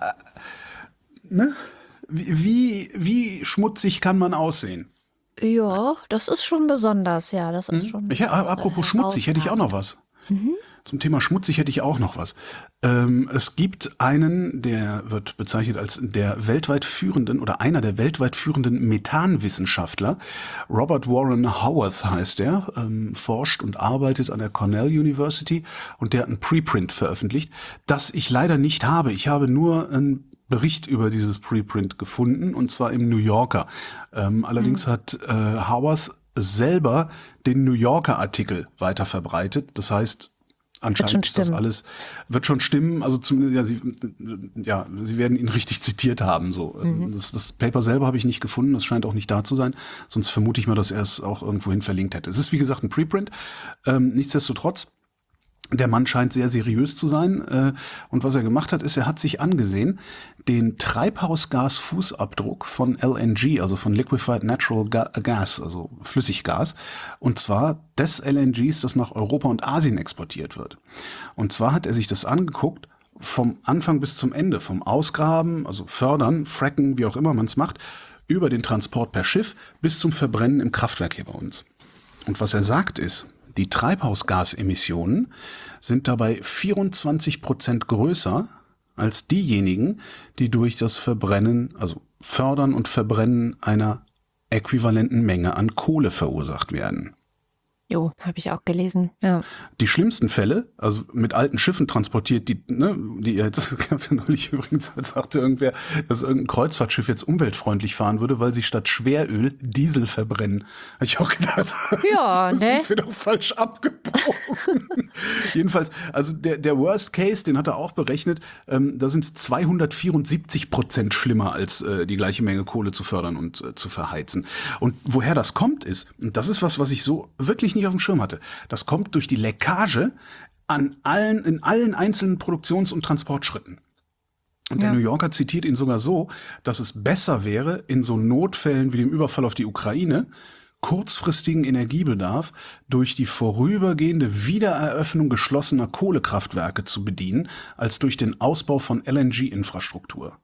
ne? Wie, wie, wie schmutzig kann man aussehen? Ja, das ist schon besonders, ja, das ist hm? schon. Ich, apropos schmutzig, hätte ich auch noch was. Mhm. Zum Thema schmutzig hätte ich auch noch was. Ähm, es gibt einen, der wird bezeichnet als der weltweit führenden oder einer der weltweit führenden Methanwissenschaftler. Robert Warren Howarth heißt er, ähm, forscht und arbeitet an der Cornell University und der hat ein Preprint veröffentlicht, das ich leider nicht habe. Ich habe nur einen Bericht über dieses Preprint gefunden und zwar im New Yorker. Ähm, allerdings mhm. hat äh, Howarth selber den New Yorker Artikel weiter verbreitet. Das heißt, anscheinend ist das alles, wird schon stimmen, also zumindest, ja, sie, ja, sie werden ihn richtig zitiert haben, so. Mhm. Das, das Paper selber habe ich nicht gefunden, das scheint auch nicht da zu sein, sonst vermute ich mal, dass er es auch irgendwohin verlinkt hätte. Es ist, wie gesagt, ein Preprint, ähm, nichtsdestotrotz, der Mann scheint sehr seriös zu sein, äh, und was er gemacht hat, ist, er hat sich angesehen, den Treibhausgasfußabdruck von L N G, also von Liquefied Natural Gas, also Flüssiggas, und zwar des L N Gs, das nach Europa und Asien exportiert wird. Und zwar hat er sich das angeguckt, vom Anfang bis zum Ende, vom Ausgraben, also Fördern, Fracken, wie auch immer man es macht, über den Transport per Schiff bis zum Verbrennen im Kraftwerk hier bei uns. Und was er sagt ist, die Treibhausgasemissionen sind dabei vierundzwanzig Prozent größer als diejenigen, die durch das Verbrennen, also Fördern und Verbrennen einer äquivalenten Menge an Kohle verursacht werden. Jo, habe ich auch gelesen. Ja. Die schlimmsten Fälle, also mit alten Schiffen transportiert, die, ne, die jetzt, gab ja neulich übrigens, sagte irgendwer, dass irgendein Kreuzfahrtschiff jetzt umweltfreundlich fahren würde, weil sie statt Schweröl Diesel verbrennen. Habe ich auch gedacht, Ja, das ne? sind wir doch falsch abgebogen. Jedenfalls, also der, der Worst Case, den hat er auch berechnet, ähm, da sind es zweihundertvierundsiebzig Prozent schlimmer, als äh, die gleiche Menge Kohle zu fördern und äh, zu verheizen. Und woher das kommt ist, und das ist was, was ich so wirklich nicht auf dem Schirm hatte. Das kommt durch die Leckage an allen, in allen einzelnen Produktions- und Transportschritten. Und der Ja. New Yorker zitiert ihn sogar so, dass es besser wäre, in so Notfällen wie dem Überfall auf die Ukraine kurzfristigen Energiebedarf durch die vorübergehende Wiedereröffnung geschlossener Kohlekraftwerke zu bedienen, als durch den Ausbau von L N G-Infrastruktur.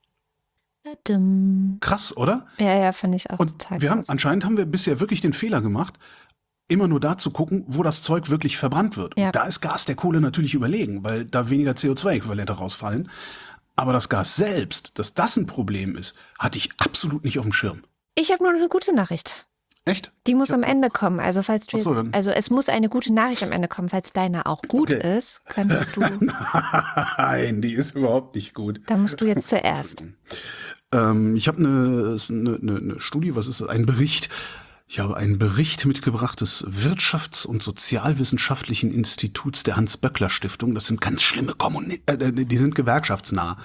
Dumm. Krass, oder? Ja, ja, fand ich auch Und total wir haben, krass. anscheinend haben wir bisher wirklich den Fehler gemacht, immer nur da zu gucken, wo das Zeug wirklich verbrannt wird. Ja. Und da ist Gas der Kohle natürlich überlegen, weil da weniger C O zwei Äquivalente rausfallen. Aber das Gas selbst, dass das ein Problem ist, hatte ich absolut nicht auf dem Schirm. Ich habe nur noch eine gute Nachricht. Echt? Die muss am Ende kommen. Also falls du Ach so, jetzt, dann- also es muss eine gute Nachricht am Ende kommen. Falls deine auch gut Okay. ist, könntest du, Nein, die ist überhaupt nicht gut. dann musst du jetzt zuerst. Ähm, ich habe eine, eine, eine, eine Studie, was ist das? Ein Bericht. Ich habe einen Bericht mitgebracht des Wirtschafts- und Sozialwissenschaftlichen Instituts der Hans-Böckler-Stiftung. Das sind ganz schlimme Kommunisten, äh, die sind gewerkschaftsnah.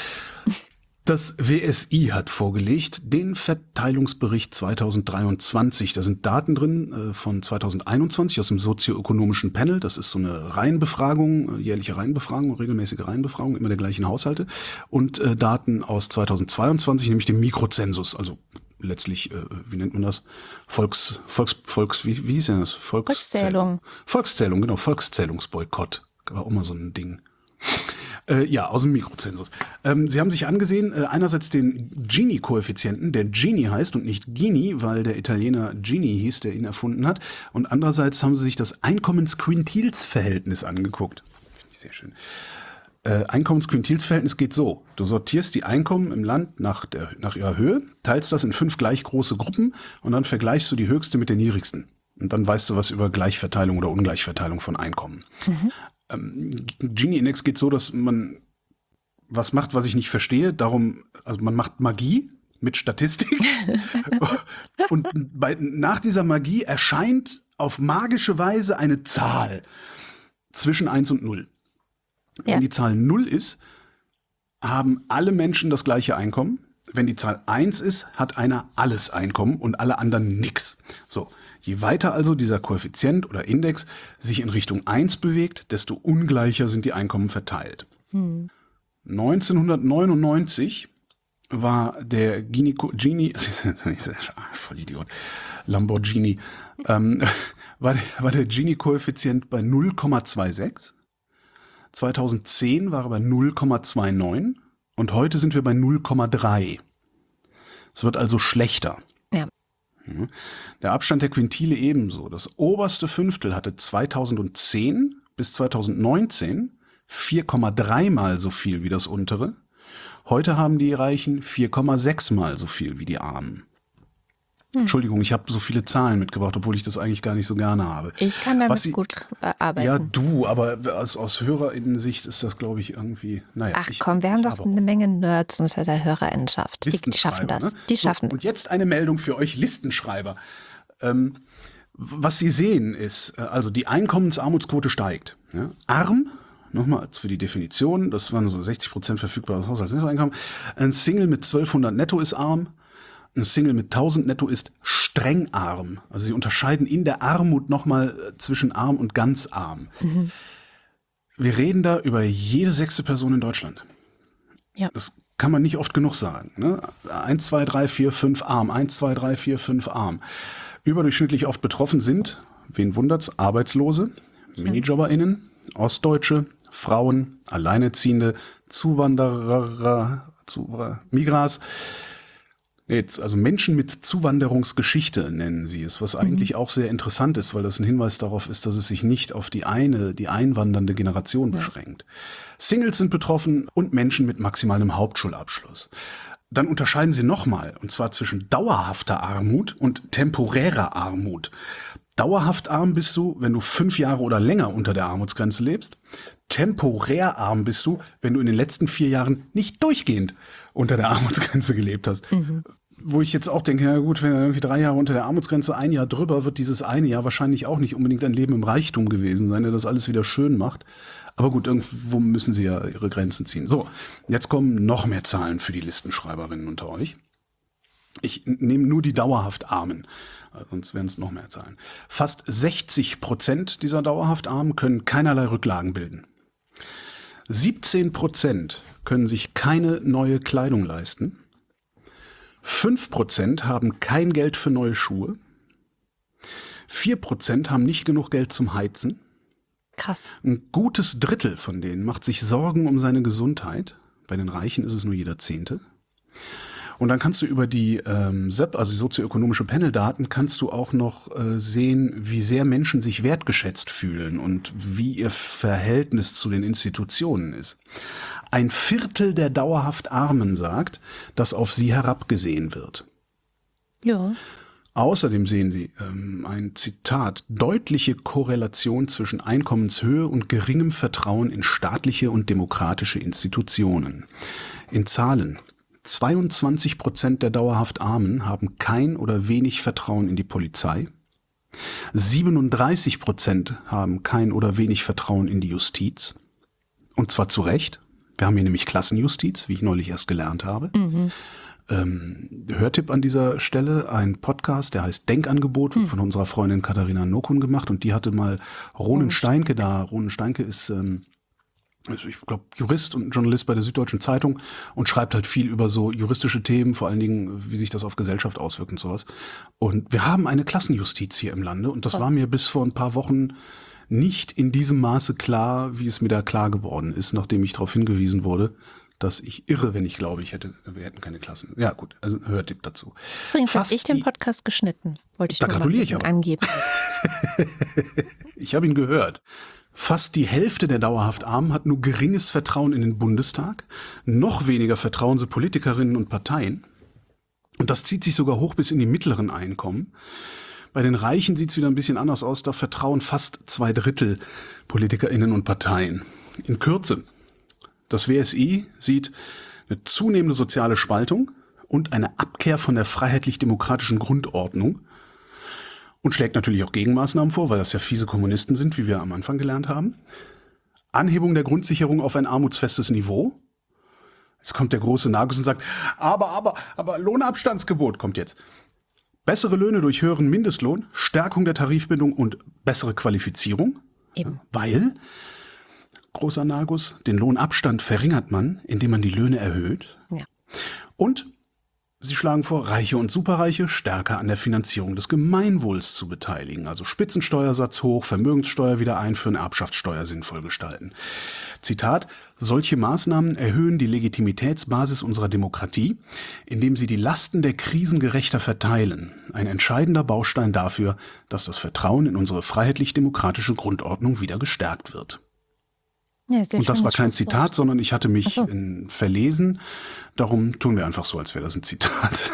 Das W S I hat vorgelegt den Verteilungsbericht zweitausenddreiundzwanzig. Da sind Daten drin äh, von zweitausendeinundzwanzig aus dem sozioökonomischen Panel. Das ist so eine Reihenbefragung, äh, jährliche Reihenbefragung, regelmäßige Reihenbefragung, immer der gleichen Haushalte. Und äh, Daten aus zweitausendzweiundzwanzig, nämlich dem Mikrozensus. Also letztlich, äh, wie nennt man das? Volks, Volks, Volks, wie, wie hieß denn das? Volkszählung. Volkszählung, genau, Volkszählungsboykott. War auch mal so ein Ding. Äh, ja, aus dem Mikrozensus. Ähm, Sie haben sich angesehen, äh, einerseits den Gini-Koeffizienten, der Gini heißt und nicht Gini, weil der Italiener Gini hieß, der ihn erfunden hat. Und andererseits haben Sie sich das Einkommensquintilsverhältnis angeguckt. Finde ich sehr schön. Äh, Einkommensquintilsverhältnis geht so. Du sortierst die Einkommen im Land nach, der, nach ihrer Höhe, teilst das in fünf gleich große Gruppen und dann vergleichst du die höchste mit der niedrigsten. Und dann weißt du was über Gleichverteilung oder Ungleichverteilung von Einkommen. Ähm, Gini-Index geht so, dass man was macht, was ich nicht verstehe. Darum, also man macht Magie mit Statistik. Und bei, nach dieser Magie erscheint auf magische Weise eine Zahl zwischen eins und null. Ja. Wenn die Zahl null ist, haben alle Menschen das gleiche Einkommen. Wenn die Zahl eins ist, hat einer alles Einkommen und alle anderen nix. So, je weiter also dieser Koeffizient oder Index sich in Richtung eins bewegt, desto ungleicher sind die Einkommen verteilt. Hm. neunzehnhundertneunundneunzig war der Gini, Gini voll Idiot, Lamborghini, ähm, war der, war der Gini-Koeffizient bei null Komma sechsundzwanzig. zweitausendzehn war er bei null Komma neunundzwanzig und heute sind wir bei null Komma drei. Es wird also schlechter. Ja. Der Abstand der Quintile ebenso. Das oberste Fünftel hatte zweitausendzehn bis zweitausendneunzehn vier Komma drei mal so viel wie das untere. Heute haben die Reichen vier Komma sechs mal so viel wie die Armen. Hm. Entschuldigung, ich habe so viele Zahlen mitgebracht, obwohl ich das eigentlich gar nicht so gerne habe. Ich kann damit Was Sie, gut äh, arbeiten. Ja, du, aber aus, aus HörerInnen-Sicht ist das, glaube ich, irgendwie, naja. Ach ich, komm, wir haben ich doch habe eine Menge Nerds unter der Hörerinnenschaft. Die, die schaffen Listenschreiber, das. ne? Die schaffen so, und das. jetzt eine Meldung für euch Listenschreiber. Ähm, was Sie sehen ist, äh, also die Einkommensarmutsquote steigt. Ja? Arm, nochmal für die Definition, das waren so sechzig Prozent verfügbares Haushaltsnettoeinkommen. Ein Single mit zwölfhundert netto ist arm. Ein Single mit tausend netto ist streng arm. Also sie unterscheiden in der Armut nochmal zwischen arm und ganz arm. Mhm. Wir reden da über jede sechste Person in Deutschland. Ja. Das kann man nicht oft genug sagen. Ne? eins, zwei, drei, vier, fünf arm. eins, zwei, drei, vier, fünf arm. Überdurchschnittlich oft betroffen sind, wen wundert's, Arbeitslose, ja. MinijobberInnen, Ostdeutsche, Frauen, Alleinerziehende, Zuwanderer, Zuwanderer Migras, Jetzt, also Menschen mit Zuwanderungsgeschichte nennen sie es, was eigentlich mhm. auch sehr interessant ist, weil das ein Hinweis darauf ist, dass es sich nicht auf die eine, die einwandernde Generation ja. beschränkt. Singles sind betroffen und Menschen mit maximalem Hauptschulabschluss. Dann unterscheiden sie nochmal, und zwar zwischen dauerhafter Armut und temporärer Armut. Dauerhaft arm bist du, wenn du fünf Jahre oder länger unter der Armutsgrenze lebst. Temporär arm bist du, wenn du in den letzten vier Jahren nicht durchgehend unter der Armutsgrenze gelebt hast. Mhm. Wo ich jetzt auch denke, ja gut, wenn er irgendwie drei Jahre unter der Armutsgrenze, ein Jahr drüber, wird dieses eine Jahr wahrscheinlich auch nicht unbedingt ein Leben im Reichtum gewesen sein, der das alles wieder schön macht. Aber gut, irgendwo müssen sie ja ihre Grenzen ziehen. So, jetzt kommen noch mehr Zahlen für die Listenschreiberinnen unter euch. Ich nehme nur die dauerhaft Armen, sonst wären es noch mehr Zahlen. Fast sechzig Prozent dieser dauerhaft Armen können keinerlei Rücklagen bilden. siebzehn Prozent können sich keine neue Kleidung leisten. fünf Prozent haben kein Geld für neue Schuhe. vier Prozent haben nicht genug Geld zum Heizen. Krass. Ein gutes Drittel von denen macht sich Sorgen um seine Gesundheit. Bei den Reichen ist es nur jeder Zehnte. Und dann kannst du über die ähm, S E P, also die sozioökonomische Paneldaten, kannst du auch noch äh, sehen, wie sehr Menschen sich wertgeschätzt fühlen und wie ihr Verhältnis zu den Institutionen ist. Ein Viertel der dauerhaft Armen sagt, dass auf sie herabgesehen wird. Ja. Außerdem sehen Sie ähm, ein Zitat, deutliche Korrelation zwischen Einkommenshöhe und geringem Vertrauen in staatliche und demokratische Institutionen. In Zahlen. zweiundzwanzig Prozent der dauerhaft Armen haben kein oder wenig Vertrauen in die Polizei. siebenunddreißig Prozent haben kein oder wenig Vertrauen in die Justiz. Und zwar zu Recht. Wir haben hier nämlich Klassenjustiz, wie ich neulich erst gelernt habe. Mhm. Ähm, Hörtipp an dieser Stelle, ein Podcast, der heißt Denkangebot, wird mhm. von unserer Freundin Katharina Nokun gemacht und die hatte mal Ronen oh. Steinke da. Ronen Steinke ist, ähm, also ich glaube, Jurist und Journalist bei der Süddeutschen Zeitung und schreibt halt viel über so juristische Themen, vor allen Dingen, wie sich das auf Gesellschaft auswirkt und sowas. Und wir haben eine Klassenjustiz hier im Lande und das oh. war mir bis vor ein paar Wochen nicht in diesem Maße klar, wie es mir da klar geworden ist, nachdem ich darauf hingewiesen wurde, dass ich irre, wenn ich glaube, ich hätte, wir hätten keine Klassen. Ja gut, also Hörtipp dazu. Übrigens habe ich den Podcast geschnitten, wollte ich da nur mal gratuliere ich aber. angeben. Ich habe ihn gehört. Fast die Hälfte der dauerhaft Armen hat nur geringes Vertrauen in den Bundestag, noch weniger vertrauen sie Politikerinnen und Parteien. Und das zieht sich sogar hoch bis in die mittleren Einkommen. Bei den Reichen sieht es wieder ein bisschen anders aus, da vertrauen fast zwei Drittel PolitikerInnen und Parteien. In Kürze. Das W S I sieht eine zunehmende soziale Spaltung und eine Abkehr von der freiheitlich-demokratischen Grundordnung und schlägt natürlich auch Gegenmaßnahmen vor, weil das ja fiese Kommunisten sind, wie wir am Anfang gelernt haben. Anhebung der Grundsicherung auf ein armutsfestes Niveau. Jetzt kommt der große Nagus und sagt, aber, aber, aber Lohnabstandsgebot kommt jetzt. Bessere Löhne durch höheren Mindestlohn, Stärkung der Tarifbindung und bessere Qualifizierung. Eben. Weil... Großer Nagus, den Lohnabstand verringert man, indem man die Löhne erhöht. Ja. Und sie schlagen vor, Reiche und Superreiche stärker an der Finanzierung des Gemeinwohls zu beteiligen. Also Spitzensteuersatz hoch, Vermögenssteuer wieder einführen, Erbschaftssteuer sinnvoll gestalten. Zitat, solche Maßnahmen erhöhen die Legitimitätsbasis unserer Demokratie, indem sie die Lasten der Krisen gerechter verteilen. Ein entscheidender Baustein dafür, dass das Vertrauen in unsere freiheitlich-demokratische Grundordnung wieder gestärkt wird. Ja, und das war kein Zitat, sondern ich hatte mich so. in, verlesen. Darum tun wir einfach so, als wäre das ein Zitat.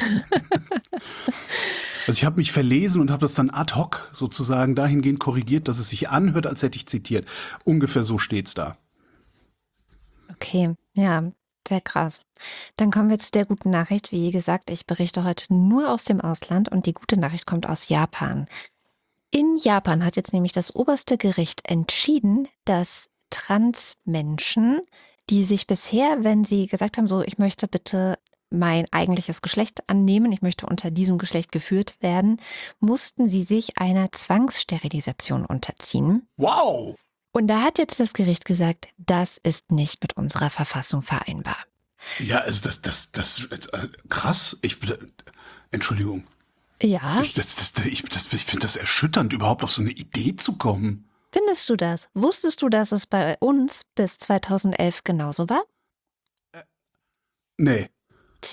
Also ich habe mich verlesen und habe das dann ad hoc sozusagen dahingehend korrigiert, dass es sich anhört, als hätte ich zitiert. Ungefähr so steht's da. Okay, ja, sehr krass. Dann kommen wir zu der guten Nachricht. Wie gesagt, ich berichte heute nur aus dem Ausland und die gute Nachricht kommt aus Japan. In Japan hat jetzt nämlich das oberste Gericht entschieden, dass Transmenschen, die sich bisher, wenn sie gesagt haben, so ich möchte bitte mein eigentliches Geschlecht annehmen, ich möchte unter diesem Geschlecht geführt werden, mussten sie sich einer Zwangssterilisation unterziehen. Wow! Und da hat jetzt das Gericht gesagt, das ist nicht mit unserer Verfassung vereinbar. Ja, also das, das, das, das äh, krass. Ich, äh, Entschuldigung. Ja. Ich, das, das, ich, das, ich finde das erschütternd, überhaupt auf so eine Idee zu kommen. Findest du das? Wusstest du, dass es bei uns bis zweitausendelf genauso war? Äh, nee. Tja,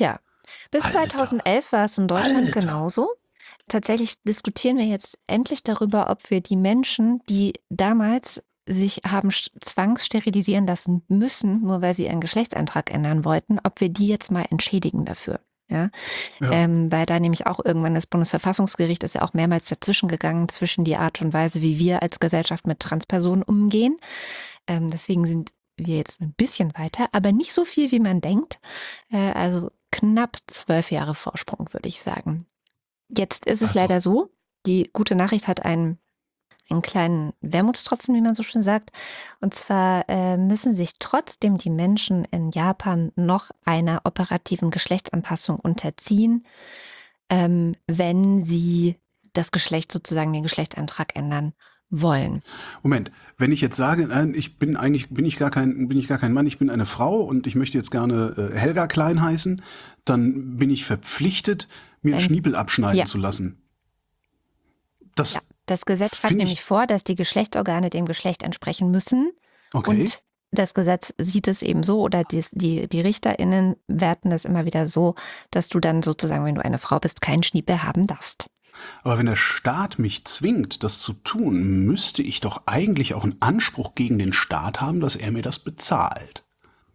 Bis Alter. zweitausendelf war es in Deutschland Alter. genauso. Tatsächlich diskutieren wir jetzt endlich darüber, ob wir die Menschen, die damals sich haben sch- zwangssterilisieren lassen müssen, nur weil sie ihren Geschlechtseintrag ändern wollten, ob wir die jetzt mal entschädigen dafür. Ja? Ja. Ähm, weil da nämlich auch irgendwann das Bundesverfassungsgericht ist ja auch mehrmals dazwischen gegangen, zwischen die Art und Weise, wie wir als Gesellschaft mit Transpersonen umgehen. Ähm, deswegen sind wir jetzt ein bisschen weiter, aber nicht so viel, wie man denkt. Äh, also knapp zwölf Jahre Vorsprung, würde ich sagen. Jetzt ist es Also- leider so, die gute Nachricht hat einen, einen kleinen Wermutstropfen, wie man so schön sagt. Und zwar äh, müssen sich trotzdem die Menschen in Japan noch einer operativen Geschlechtsanpassung unterziehen, ähm, wenn sie das Geschlecht sozusagen, den Geschlechtsantrag ändern wollen. Moment, wenn ich jetzt sage, nein, ich bin eigentlich bin ich gar kein bin ich gar kein Mann, ich bin eine Frau und ich möchte jetzt gerne äh, Helga Klein heißen, dann bin ich verpflichtet, mir einen Wenn- Schniepel abschneiden ja. zu lassen. Das Ja, das Gesetz schreibt Find ich- nämlich vor, dass die Geschlechtsorgane dem Geschlecht entsprechen müssen. okay. Und das Gesetz sieht es eben so, oder die, die, die RichterInnen werten das immer wieder so, dass du dann sozusagen, wenn du eine Frau bist, keinen Schniepel haben darfst. Aber wenn der Staat mich zwingt, das zu tun, müsste ich doch eigentlich auch einen Anspruch gegen den Staat haben, dass er mir das bezahlt.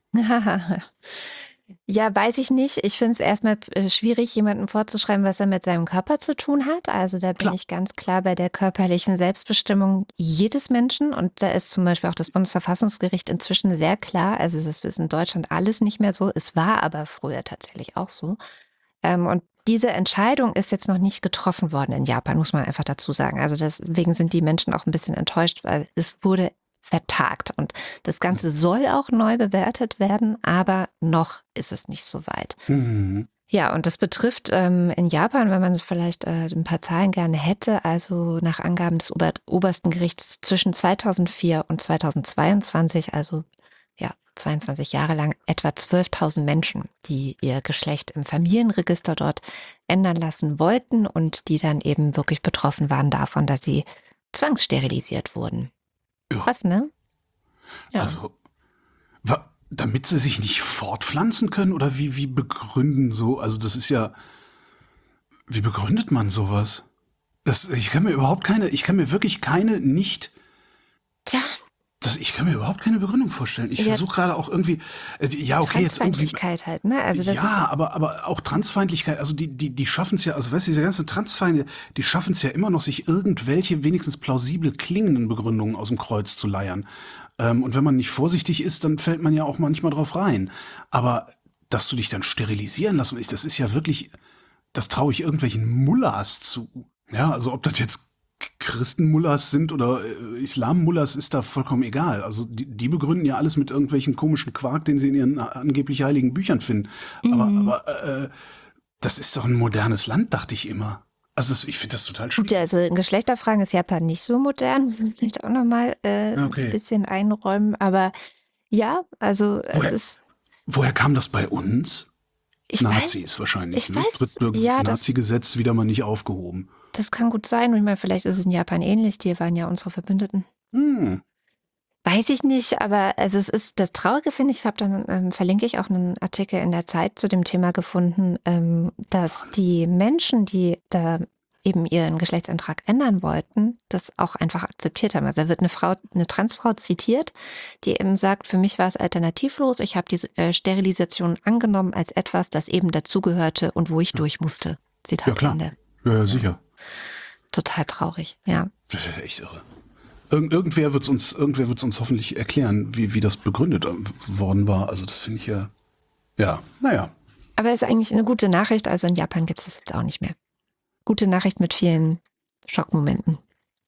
Ja, weiß ich nicht. Ich finde es erstmal äh, schwierig, jemandem vorzuschreiben, was er mit seinem Körper zu tun hat. Also da bin Klar. ich ganz klar bei der körperlichen Selbstbestimmung jedes Menschen. Und da ist zum Beispiel auch das Bundesverfassungsgericht inzwischen sehr klar. Also das ist in Deutschland alles nicht mehr so. Es war aber früher tatsächlich auch so. Ähm, und diese Entscheidung ist jetzt noch nicht getroffen worden in Japan, muss man einfach dazu sagen. Also deswegen sind die Menschen auch ein bisschen enttäuscht, weil es wurde vertagt. Und das Ganze soll auch neu bewertet werden, aber noch ist es nicht so weit. Mhm. Ja, und das betrifft ähm, in Japan, wenn man vielleicht äh, ein paar Zahlen gerne hätte, also nach Angaben des Ober obersten Gerichts zwischen zweitausendvier und zweitausendzweiundzwanzig, also ja, zweiundzwanzig Jahre lang, etwa zwölftausend Menschen, die ihr Geschlecht im Familienregister dort ändern lassen wollten und die dann eben wirklich betroffen waren davon, dass sie zwangssterilisiert wurden. Ja. Krass, ne? Ja. Also, wa- damit sie sich nicht fortpflanzen können oder wie, wie begründen so? Also das ist ja, wie begründet man sowas? Das, ich kann mir überhaupt keine, ich kann mir wirklich keine nicht, Tja, das, ich kann mir überhaupt keine Begründung vorstellen. Ich Ja. versuche gerade auch irgendwie, äh, ja okay, jetzt irgendwie, Transfeindlichkeit halt, ne? Also das ja, ist aber, aber auch Transfeindlichkeit, also die, die, die schaffen es ja, also weißt du, diese ganzen Transfeinde, die schaffen es ja immer noch, sich irgendwelche wenigstens plausibel klingenden Begründungen aus dem Kreuz zu leiern. Ähm, und wenn man nicht vorsichtig ist, dann fällt man ja auch manchmal drauf rein. Aber dass du dich dann sterilisieren lassen willst, das ist ja wirklich, das traue ich irgendwelchen Mullahs zu. Ja, also ob das jetzt Christenmullahs sind oder äh, Islammullahs, ist da vollkommen egal. Also die, die begründen ja alles mit irgendwelchen komischen Quark, den sie in ihren angeblich heiligen Büchern finden. Aber, Mhm. aber äh, das ist doch ein modernes Land, dachte ich immer. Also das, ich finde das total Gut, schwierig. also in Geschlechterfragen ist Japan nicht so modern, muss ich vielleicht auch nochmal äh, Okay. ein bisschen einräumen. Aber ja, also es Woher- ist, Woher kam das bei uns? ich weiß, Nazis wahrscheinlich. ich ne? weiß es. Dritte Ja, das- Nazi-Gesetz wieder mal nicht aufgehoben. das kann gut sein. Und ich meine, vielleicht ist es in Japan ähnlich. Die waren ja unsere Verbündeten. Hm. Weiß ich nicht, aber also es ist das Traurige, finde ich, ich habe dann, ähm, verlinke ich auch einen Artikel in der Zeit zu dem Thema gefunden, ähm, dass die Menschen, die da eben ihren Geschlechtsantrag ändern wollten, das auch einfach akzeptiert haben. Also da wird eine Frau, eine Transfrau zitiert, die eben sagt, für mich war es alternativlos, ich habe diese äh, Sterilisation angenommen als etwas, das eben dazugehörte und wo ich durch musste. Zitat Ja, klar. Ende. Ja, ja, sicher. Total traurig, ja. Das ist echt irre. Irgend, irgendwer wird es uns, irgendwer wird's uns hoffentlich erklären, wie, wie das begründet äh, worden war. Also das finde ich ja, ja, naja. Aber es ist eigentlich eine gute Nachricht. Also in Japan gibt es das jetzt auch nicht mehr. Gute Nachricht mit vielen Schockmomenten.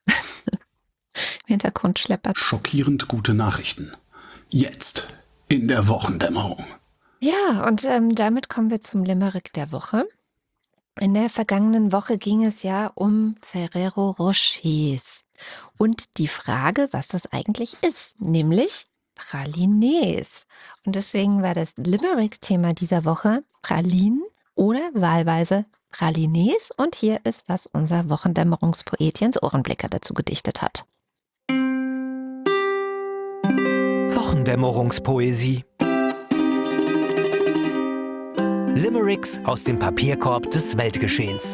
Im Hintergrund schleppert. Schockierend gute Nachrichten. Jetzt in der Wochendämmerung. Ja, und ähm, damit kommen wir zum Limerick der Woche. In der vergangenen Woche ging es ja um Ferrero Rochers und die Frage, was das eigentlich ist, nämlich Pralines. Und deswegen war das Limerick-Thema dieser Woche Pralinen oder wahlweise Pralines. Und hier ist, was unser Wochendämmerungspoet Jens Ohrenblicker dazu gedichtet hat. Wochendämmerungspoesie. Limericks aus dem Papierkorb des Weltgeschehens.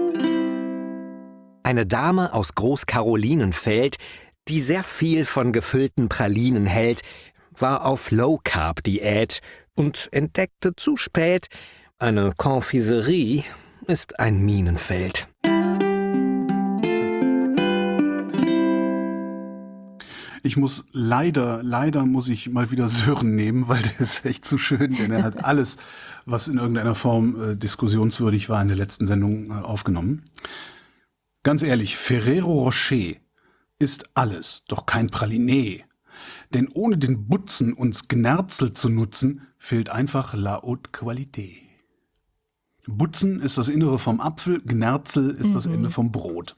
Eine Dame aus Groß-Karolinenfeld, die sehr viel von gefüllten Pralinen hält, war auf Low-Carb-Diät und entdeckte zu spät, eine Confiserie ist ein Minenfeld. Ich muss leider, leider muss ich mal wieder Sören nehmen, weil der ist echt zu schön, denn er hat alles, was in irgendeiner Form äh, diskussionswürdig war, in der letzten Sendung äh, aufgenommen. Ganz ehrlich, Ferrero Rocher ist alles, doch kein Praliné. Denn ohne den Butzen uns Gnerzel zu nutzen, fehlt einfach la haute qualité. Butzen ist das Innere vom Apfel, Gnerzel ist mhm. das Ende vom Brot.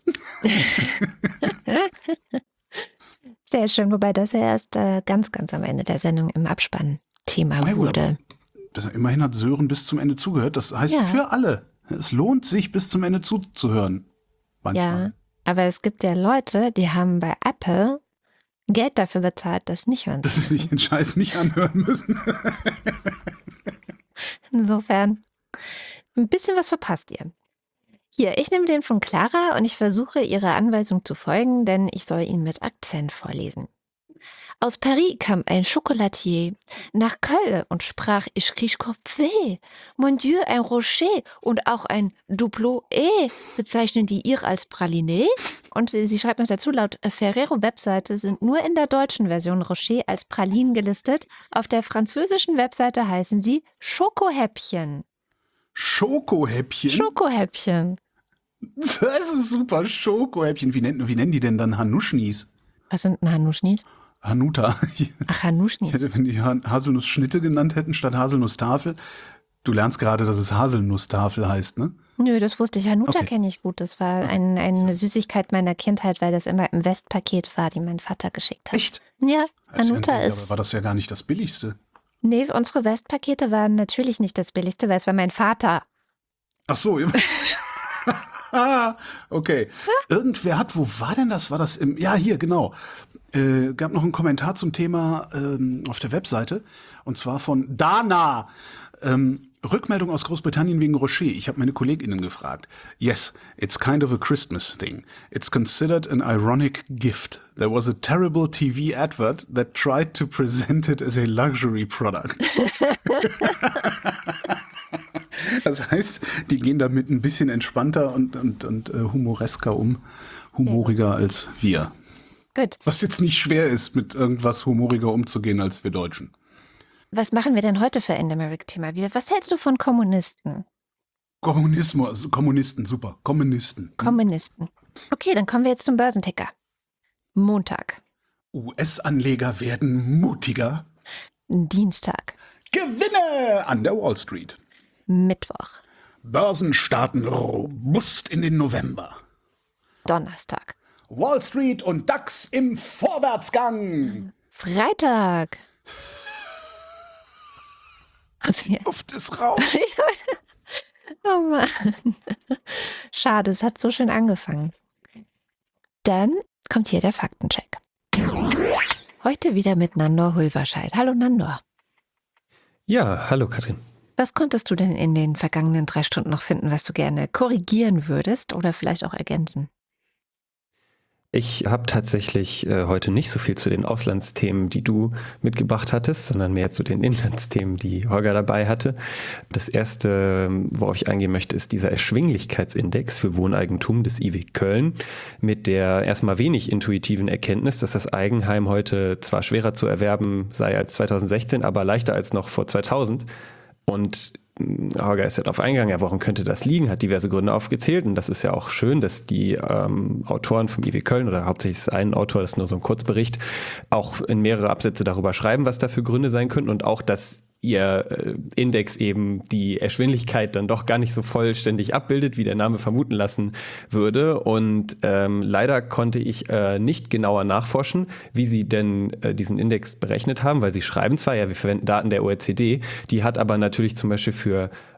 Sehr schön, wobei das ja erst äh, ganz, ganz am Ende der Sendung im Abspann Thema ja, wurde. Das, immerhin hat Sören bis zum Ende zugehört. Das heißt ja. für alle. Es lohnt sich, bis zum Ende zuzuhören. Manchmal. Ja, aber es gibt ja Leute, die haben bei Apple Geld dafür bezahlt, das nicht hören zu müssen. Dass sie sich den Scheiß nicht anhören müssen. Insofern, ein bisschen was verpasst ihr. Hier, ich nehme den von Clara und ich versuche, ihrer Anweisung zu folgen, denn ich soll ihn mit Akzent vorlesen. Aus Paris kam ein Chocolatier nach Köln und sprach, ich krieg Kopfweh. Mon Dieu, ein Rocher und auch ein Duplo-E bezeichnen die ihr als Praliné. Und sie schreibt noch dazu, laut Ferrero-Webseite sind nur in der deutschen Version Rocher als Pralinen gelistet. Auf der französischen Webseite heißen sie Schokohäppchen. Schokohäppchen? Schokohäppchen. Das ist super, Schokohäppchen. Wie nennen, wie nennen die denn dann Hanuschnis? Was sind denn Hanuschnis? Hanuta. Ach, Hanuschnis. Ich hätte, wenn die Haselnussschnitte genannt hätten statt Haselnusstafel. Du lernst gerade, dass es Haselnusstafel heißt, ne? Nö, das wusste ich. Hanuta Okay. kenne ich gut. Das war ein, eine Süßigkeit meiner Kindheit, weil das immer im Westpaket war, die mein Vater geschickt hat. Echt? Ja, Als Hanuta Ende, ist... Aber war das ja gar nicht das Billigste. Nee, unsere Westpakete waren natürlich nicht das Billigste, weil es war mein Vater. Ach so. Okay. Irgendwer hat, wo war denn das? War das im, ja, hier, genau. Äh, gab noch einen Kommentar zum Thema ähm, auf der Webseite. Und zwar von Dana. Ähm, Rückmeldung aus Großbritannien wegen Rocher. Ich habe meine KollegInnen gefragt. Yes, it's kind of a Christmas thing. It's considered an ironic gift. There was a terrible T V advert that tried to present it as a luxury product. Das heißt, die gehen damit ein bisschen entspannter und, und, und äh, humoresker um. Humoriger als wir. Gut. Was jetzt nicht schwer ist, mit irgendwas humoriger umzugehen als wir Deutschen. Was machen wir denn heute für Endemeric-Thema? Was hältst du von Kommunisten? Kommunismus, Kommunisten, super. Kommunisten. Kommunisten. Okay, dann kommen wir jetzt zum Börsenticker. Montag. U S-Anleger werden mutiger. Dienstag. Gewinne an der Wall Street. Mittwoch. Börsen starten robust in den November. Donnerstag. Wall Street und DAX im Vorwärtsgang. Freitag. Die Luft ist raus. Oh Mann. Schade, es hat so schön angefangen. Dann kommt hier der Faktencheck. Heute wieder mit Nandor Hulverscheid. Hallo Nandor. Ja, hallo Katrin. Was konntest du denn in den vergangenen drei Stunden noch finden, was du gerne korrigieren würdest oder vielleicht auch ergänzen? Ich habe tatsächlich äh, heute nicht so viel zu den Auslandsthemen, die du mitgebracht hattest, sondern mehr zu den Inlandsthemen, die Holger dabei hatte. Das erste, worauf ich eingehen möchte, ist dieser Erschwinglichkeitsindex für Wohneigentum des I W Köln mit der erstmal wenig intuitiven Erkenntnis, dass das Eigenheim heute zwar schwerer zu erwerben sei als zweitausendsechzehn, aber leichter als noch vor zweitausend. Und Holger ist ja darauf eingegangen, ja, woran könnte das liegen, hat diverse Gründe aufgezählt und das ist ja auch schön, dass die ähm, Autoren vom I W Köln oder hauptsächlich ist ein Autor, das ist nur so ein Kurzbericht, auch in mehrere Absätze darüber schreiben, was da für Gründe sein könnten und auch, dass ihr äh, Index eben die Erschwinglichkeit dann doch gar nicht so vollständig abbildet, wie der Name vermuten lassen würde. Und ähm, leider konnte ich äh, nicht genauer nachforschen, wie sie denn äh, diesen Index berechnet haben, weil sie schreiben zwar, ja, wir verwenden Daten der O E C D, die hat aber natürlich zum Beispiel für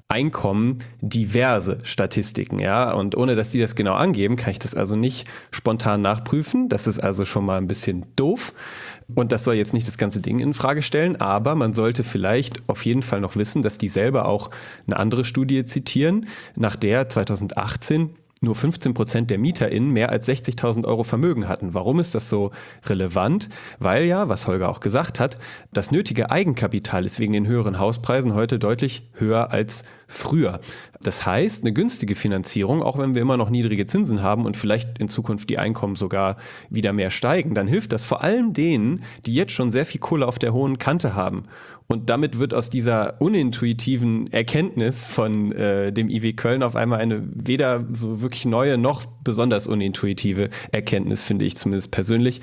Einkommen diverse Statistiken, ja, und ohne dass die das genau angeben, kann ich das also nicht spontan nachprüfen. Das ist also schon mal ein bisschen doof und das soll jetzt nicht das ganze Ding in Frage stellen, aber man sollte vielleicht auf jeden Fall noch wissen, dass die selber auch eine andere Studie zitieren, nach der zweitausendachtzehn nur fünfzehn Prozent der MieterInnen mehr als sechzigtausend Euro Vermögen hatten. Warum ist das so relevant? Weil ja, was Holger auch gesagt hat, das nötige Eigenkapital ist wegen den höheren Hauspreisen heute deutlich höher als früher. Das heißt, eine günstige Finanzierung, auch wenn wir immer noch niedrige Zinsen haben und vielleicht in Zukunft die Einkommen sogar wieder mehr steigen, dann hilft das vor allem denen, die jetzt schon sehr viel Kohle auf der hohen Kante haben. Und damit wird aus dieser unintuitiven Erkenntnis von äh, dem I W Köln auf einmal eine weder so wirklich neue noch besonders unintuitive Erkenntnis, finde ich zumindest persönlich.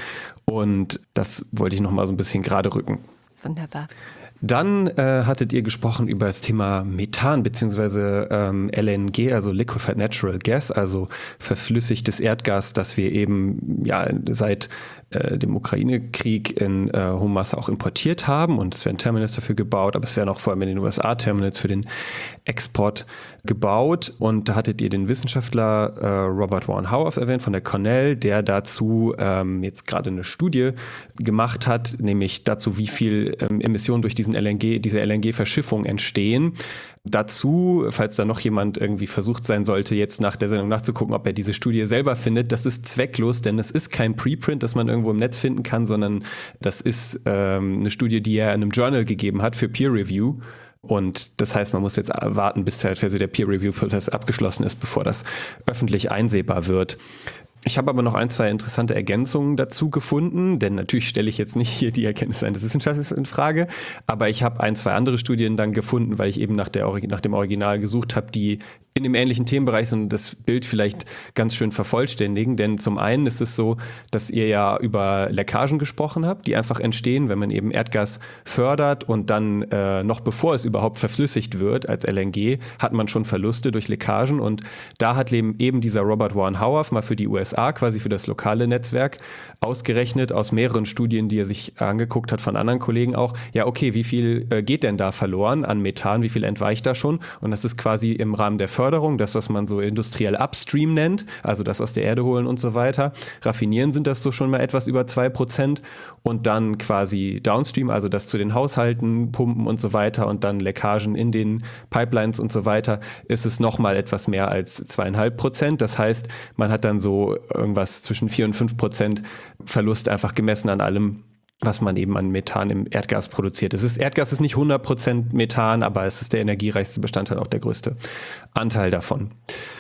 Und das wollte ich nochmal so ein bisschen gerade rücken. Wunderbar. Dann äh, hattet ihr gesprochen über das Thema Methan bzw. Ähm, L N G, also Liquefied Natural Gas, also verflüssigtes Erdgas, das wir eben ja seit äh, dem Ukraine-Krieg in äh, hohem Maße auch importiert haben. Und es werden Terminals dafür gebaut, aber es werden auch vor allem in den U S A Terminals für den Export gebaut. Und da hattet ihr den Wissenschaftler äh, Robert Warren Howarth erwähnt von der Cornell, der dazu ähm, jetzt gerade eine Studie gemacht hat, nämlich dazu, wie viel ähm, Emissionen durch diesen L N G, diese L N G-Verschiffung entstehen. Dazu, falls da noch jemand irgendwie versucht sein sollte, jetzt nach der Sendung nachzugucken, ob er diese Studie selber findet, das ist zwecklos, denn es ist kein Preprint, das man irgendwo im Netz finden kann, sondern das ist ähm, eine Studie, die er in einem Journal gegeben hat für Peer Review. Und das heißt, man muss jetzt warten, bis der Peer-Review-Prozess abgeschlossen ist, bevor das öffentlich einsehbar wird. Ich habe aber noch ein, zwei interessante Ergänzungen dazu gefunden, denn natürlich stelle ich jetzt nicht hier die Erkenntnisse eines Wissenschaftlers in Frage, aber ich habe ein, zwei andere Studien dann gefunden, weil ich eben nach, der, nach dem Original gesucht habe, die in dem ähnlichen Themenbereich sind und das Bild vielleicht ganz schön vervollständigen, denn zum einen ist es so, dass ihr ja über Leckagen gesprochen habt, die einfach entstehen, wenn man eben Erdgas fördert und dann äh, noch bevor es überhaupt verflüssigt wird als L N G, hat man schon Verluste durch Leckagen und da hat eben dieser Robert Warren Howarth mal für die U S A, quasi für das lokale Netzwerk, ausgerechnet aus mehreren Studien, die er sich angeguckt hat von anderen Kollegen auch, ja okay, wie viel äh, geht denn da verloren an Methan, wie viel entweicht da schon und das ist quasi im Rahmen der Förderung, das, was man so industriell Upstream nennt, also das aus der Erde holen und so weiter. Raffinieren sind das so schon mal etwas über zwei Prozent und dann quasi Downstream, also das zu den Haushalten, Pumpen und so weiter und dann Leckagen in den Pipelines und so weiter, ist es nochmal etwas mehr als zweieinhalb Prozent. Das heißt, man hat dann so irgendwas zwischen vier und fünf Prozent Verlust einfach gemessen an allem, was man eben an Methan im Erdgas produziert. Es ist, Erdgas ist nicht hundert Prozent Methan, aber es ist der energiereichste Bestandteil, auch der größte Anteil davon.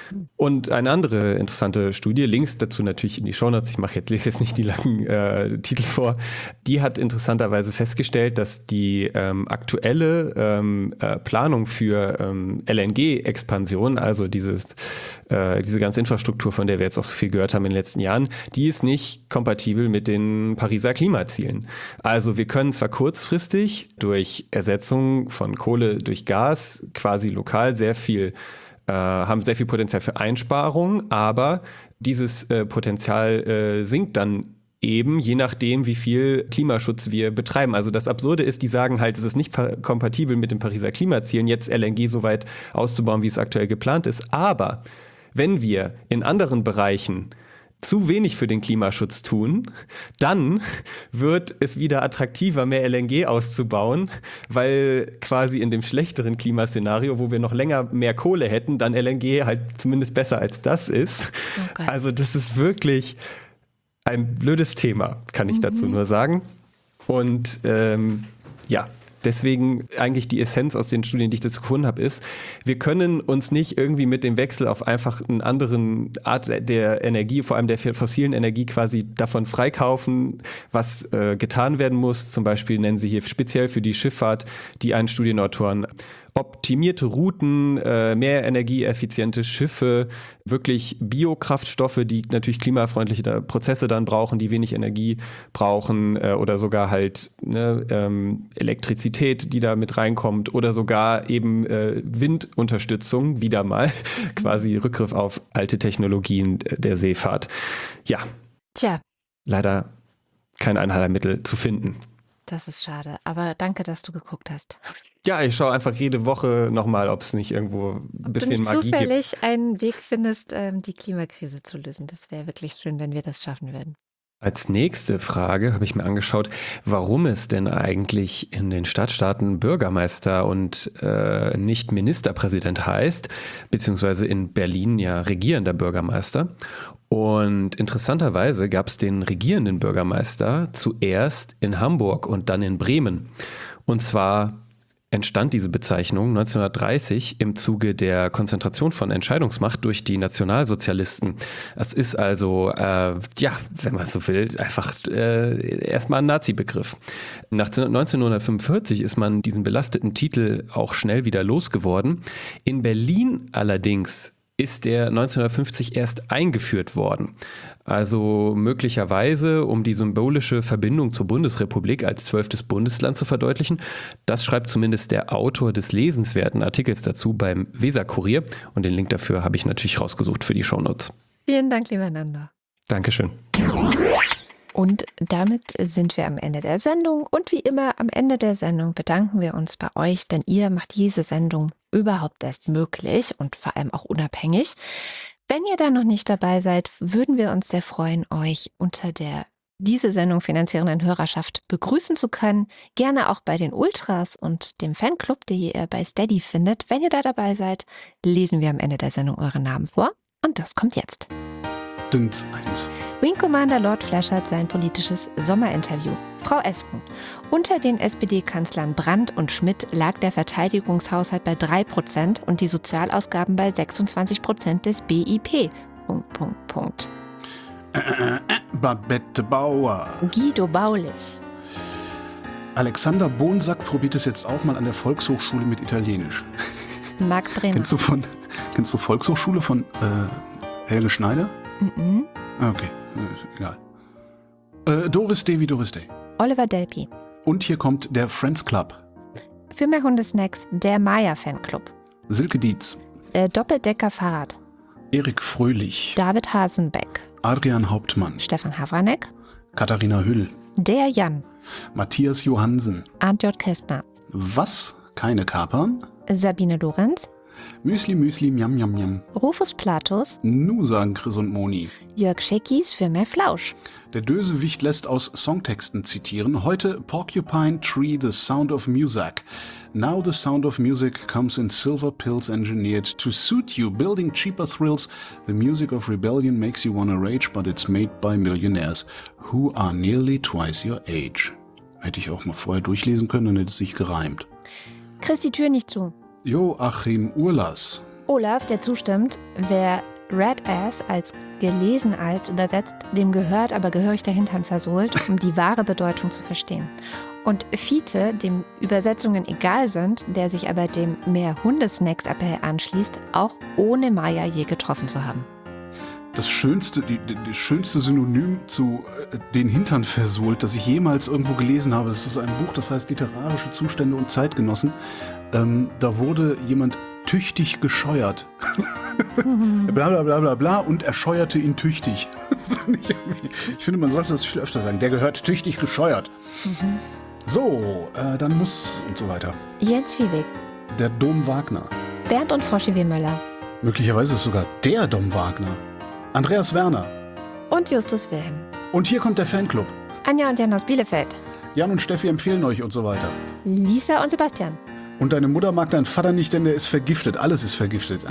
Und eine andere interessante Studie, Links dazu natürlich in die Shownotes, ich mache jetzt, lese jetzt nicht die langen äh, Titel vor, die hat interessanterweise festgestellt, dass die ähm, aktuelle ähm, äh, Planung für ähm, L N G-Expansion, also dieses, äh, diese ganze Infrastruktur, von der wir jetzt auch so viel gehört haben in den letzten Jahren, die ist nicht kompatibel mit den Pariser Klimazielen. Also wir können zwar kurzfristig durch Ersetzung von Kohle durch Gas quasi lokal sehr viel haben sehr viel Potenzial für Einsparungen, aber dieses äh, Potenzial äh, sinkt dann eben, je nachdem, wie viel Klimaschutz wir betreiben. Also das Absurde ist, die sagen halt, es ist nicht kompatibel mit den Pariser Klimazielen, jetzt L N G so weit auszubauen, wie es aktuell geplant ist. Aber wenn wir in anderen Bereichen zu wenig für den Klimaschutz tun, dann wird es wieder attraktiver, mehr L N G auszubauen, weil quasi in dem schlechteren Klimaszenario, wo wir noch länger mehr Kohle hätten, dann L N G halt zumindest besser als das ist. Okay. Also das ist wirklich ein blödes Thema, kann ich mhm. dazu nur sagen. Und ähm, ja, deswegen eigentlich die Essenz aus den Studien, die ich dazu gefunden habe, ist, wir können uns nicht irgendwie mit dem Wechsel auf einfach einen anderen Art der Energie, vor allem der fossilen Energie quasi davon freikaufen, was äh, getan werden muss. Zum Beispiel nennen sie hier speziell für die Schifffahrt die einen Studienautoren optimierte Routen, äh, mehr energieeffiziente Schiffe, wirklich Biokraftstoffe, die natürlich klimafreundliche Prozesse dann brauchen, die wenig Energie brauchen äh, oder sogar halt ne, ähm, Elektrizität, die da mit reinkommt oder sogar eben äh, Windunterstützung, wieder mal quasi Rückgriff auf alte Technologien der Seefahrt. Ja, Tja. Leider kein Allheilmittel zu finden. Das ist schade. Aber danke, dass du geguckt hast. Ja, ich schaue einfach jede Woche nochmal, ob es nicht irgendwo ein Ob bisschen du nicht Magie gibt. zufällig einen Weg findest, ähm, die Klimakrise zu lösen. Das wäre wirklich schön, wenn wir das schaffen würden. Als nächste Frage habe ich mir angeschaut, warum es denn eigentlich in den Stadtstaaten Bürgermeister und äh, nicht Ministerpräsident heißt, beziehungsweise in Berlin ja regierender Bürgermeister. Und interessanterweise gab es den regierenden Bürgermeister zuerst in Hamburg und dann in Bremen. Und zwar entstand diese Bezeichnung neunzehnhundertdreißig im Zuge der Konzentration von Entscheidungsmacht durch die Nationalsozialisten. Das ist also, äh, ja, wenn man so will, einfach äh, erstmal ein Nazi-Begriff. Nach neunzehnhundertfünfundvierzig ist man diesen belasteten Titel auch schnell wieder losgeworden. In Berlin allerdings ist er neunzehnhundertfünfzig erst eingeführt worden. Also möglicherweise, um die symbolische Verbindung zur Bundesrepublik als zwölftes Bundesland zu verdeutlichen. Das schreibt zumindest der Autor des lesenswerten Artikels dazu beim Weser-Kurier. Und den Link dafür habe ich natürlich rausgesucht für die Shownotes. Vielen Dank, lieber Nando. Dankeschön. Und damit sind wir am Ende der Sendung. Und wie immer am Ende der Sendung bedanken wir uns bei euch, denn ihr macht diese Sendung überhaupt erst möglich und vor allem auch unabhängig. Wenn ihr da noch nicht dabei seid, würden wir uns sehr freuen, euch unter der diese Sendung finanzierenden Hörerschaft begrüßen zu können. Gerne auch bei den Ultras und dem Fanclub, den ihr bei Steady findet. Wenn ihr da dabei seid, lesen wir am Ende der Sendung eure Namen vor. Und das kommt jetzt. Dünz eins. Wing Commander Lord Flashert sein politisches Sommerinterview. Frau Esken, unter den S P D-Kanzlern Brandt und Schmidt lag der Verteidigungshaushalt bei drei Prozent und die Sozialausgaben bei sechsundzwanzig Prozent des B I P. Punkt, Punkt, Punkt. Äh, äh, äh, Babette Bauer. Guido Baulich. Alexander Bonsack probiert es jetzt auch mal an der Volkshochschule mit Italienisch. Marc Bremer. Kennst du, von, kennst du Volkshochschule von äh, Helge Schneider? Mhm. Okay, äh, egal. Äh, Doris Day wie Doris Day. Oliver Delpi. Und hier kommt der Friends Club. Für mehr Hundesnacks der Maya Fanclub. Silke Dietz. Der Doppeldecker Fahrrad. Erik Fröhlich. David Hasenbeck. Adrian Hauptmann. Stefan Havranek. Katharina Hüll. Der Jan. Matthias Johansen. Arndt J. Kästner. Was? Keine Kapern? Sabine Lorenz. Müsli, Müsli, Miam, Miam, Miam. Rufus Platus. Nu sagen Chris und Moni. Jörg Scheckis für mehr Flausch. Der Dösewicht lässt aus Songtexten zitieren. Heute Porcupine Tree, The Sound of Music. Now the sound of music comes in silver pills engineered to suit you, building cheaper thrills. The music of rebellion makes you wanna rage, but it's made by millionaires who are nearly twice your age. Hätte ich auch mal vorher durchlesen können, dann hätte es sich gereimt. Chris die Tür nicht zu. Joachim Urlas. Olaf, der zustimmt, wer Red Ass als gelesen alt übersetzt, dem gehört aber gehörig der Hintern versohlt, um die wahre Bedeutung zu verstehen. Und Fiete, dem Übersetzungen egal sind, der sich aber dem mehr Hundesnacks-Appell anschließt, auch ohne Maya je getroffen zu haben. Das schönste, die, die schönste Synonym zu äh, den Hintern versohlt, das ich jemals irgendwo gelesen habe. Das ist ein Buch, das heißt Literarische Zustände und Zeitgenossen. Ähm, da wurde jemand tüchtig gescheuert. bla bla bla bla bla und er scheuerte ihn tüchtig. ich, ich finde, man sollte das viel öfter sagen. Der gehört tüchtig gescheuert. Mhm. So, äh, dann muss und so weiter. Jens Fiebig. Der Dom Wagner. Bernd und Froschi W. Möller. Möglicherweise ist es sogar der Dom Wagner. Andreas Werner. Und Justus Wilhelm. Und hier kommt der Fanclub. Anja und Jan aus Bielefeld. Jan und Steffi empfehlen euch und so weiter. Lisa und Sebastian. Und deine Mutter mag deinen Vater nicht, denn der ist vergiftet. Alles ist vergiftet.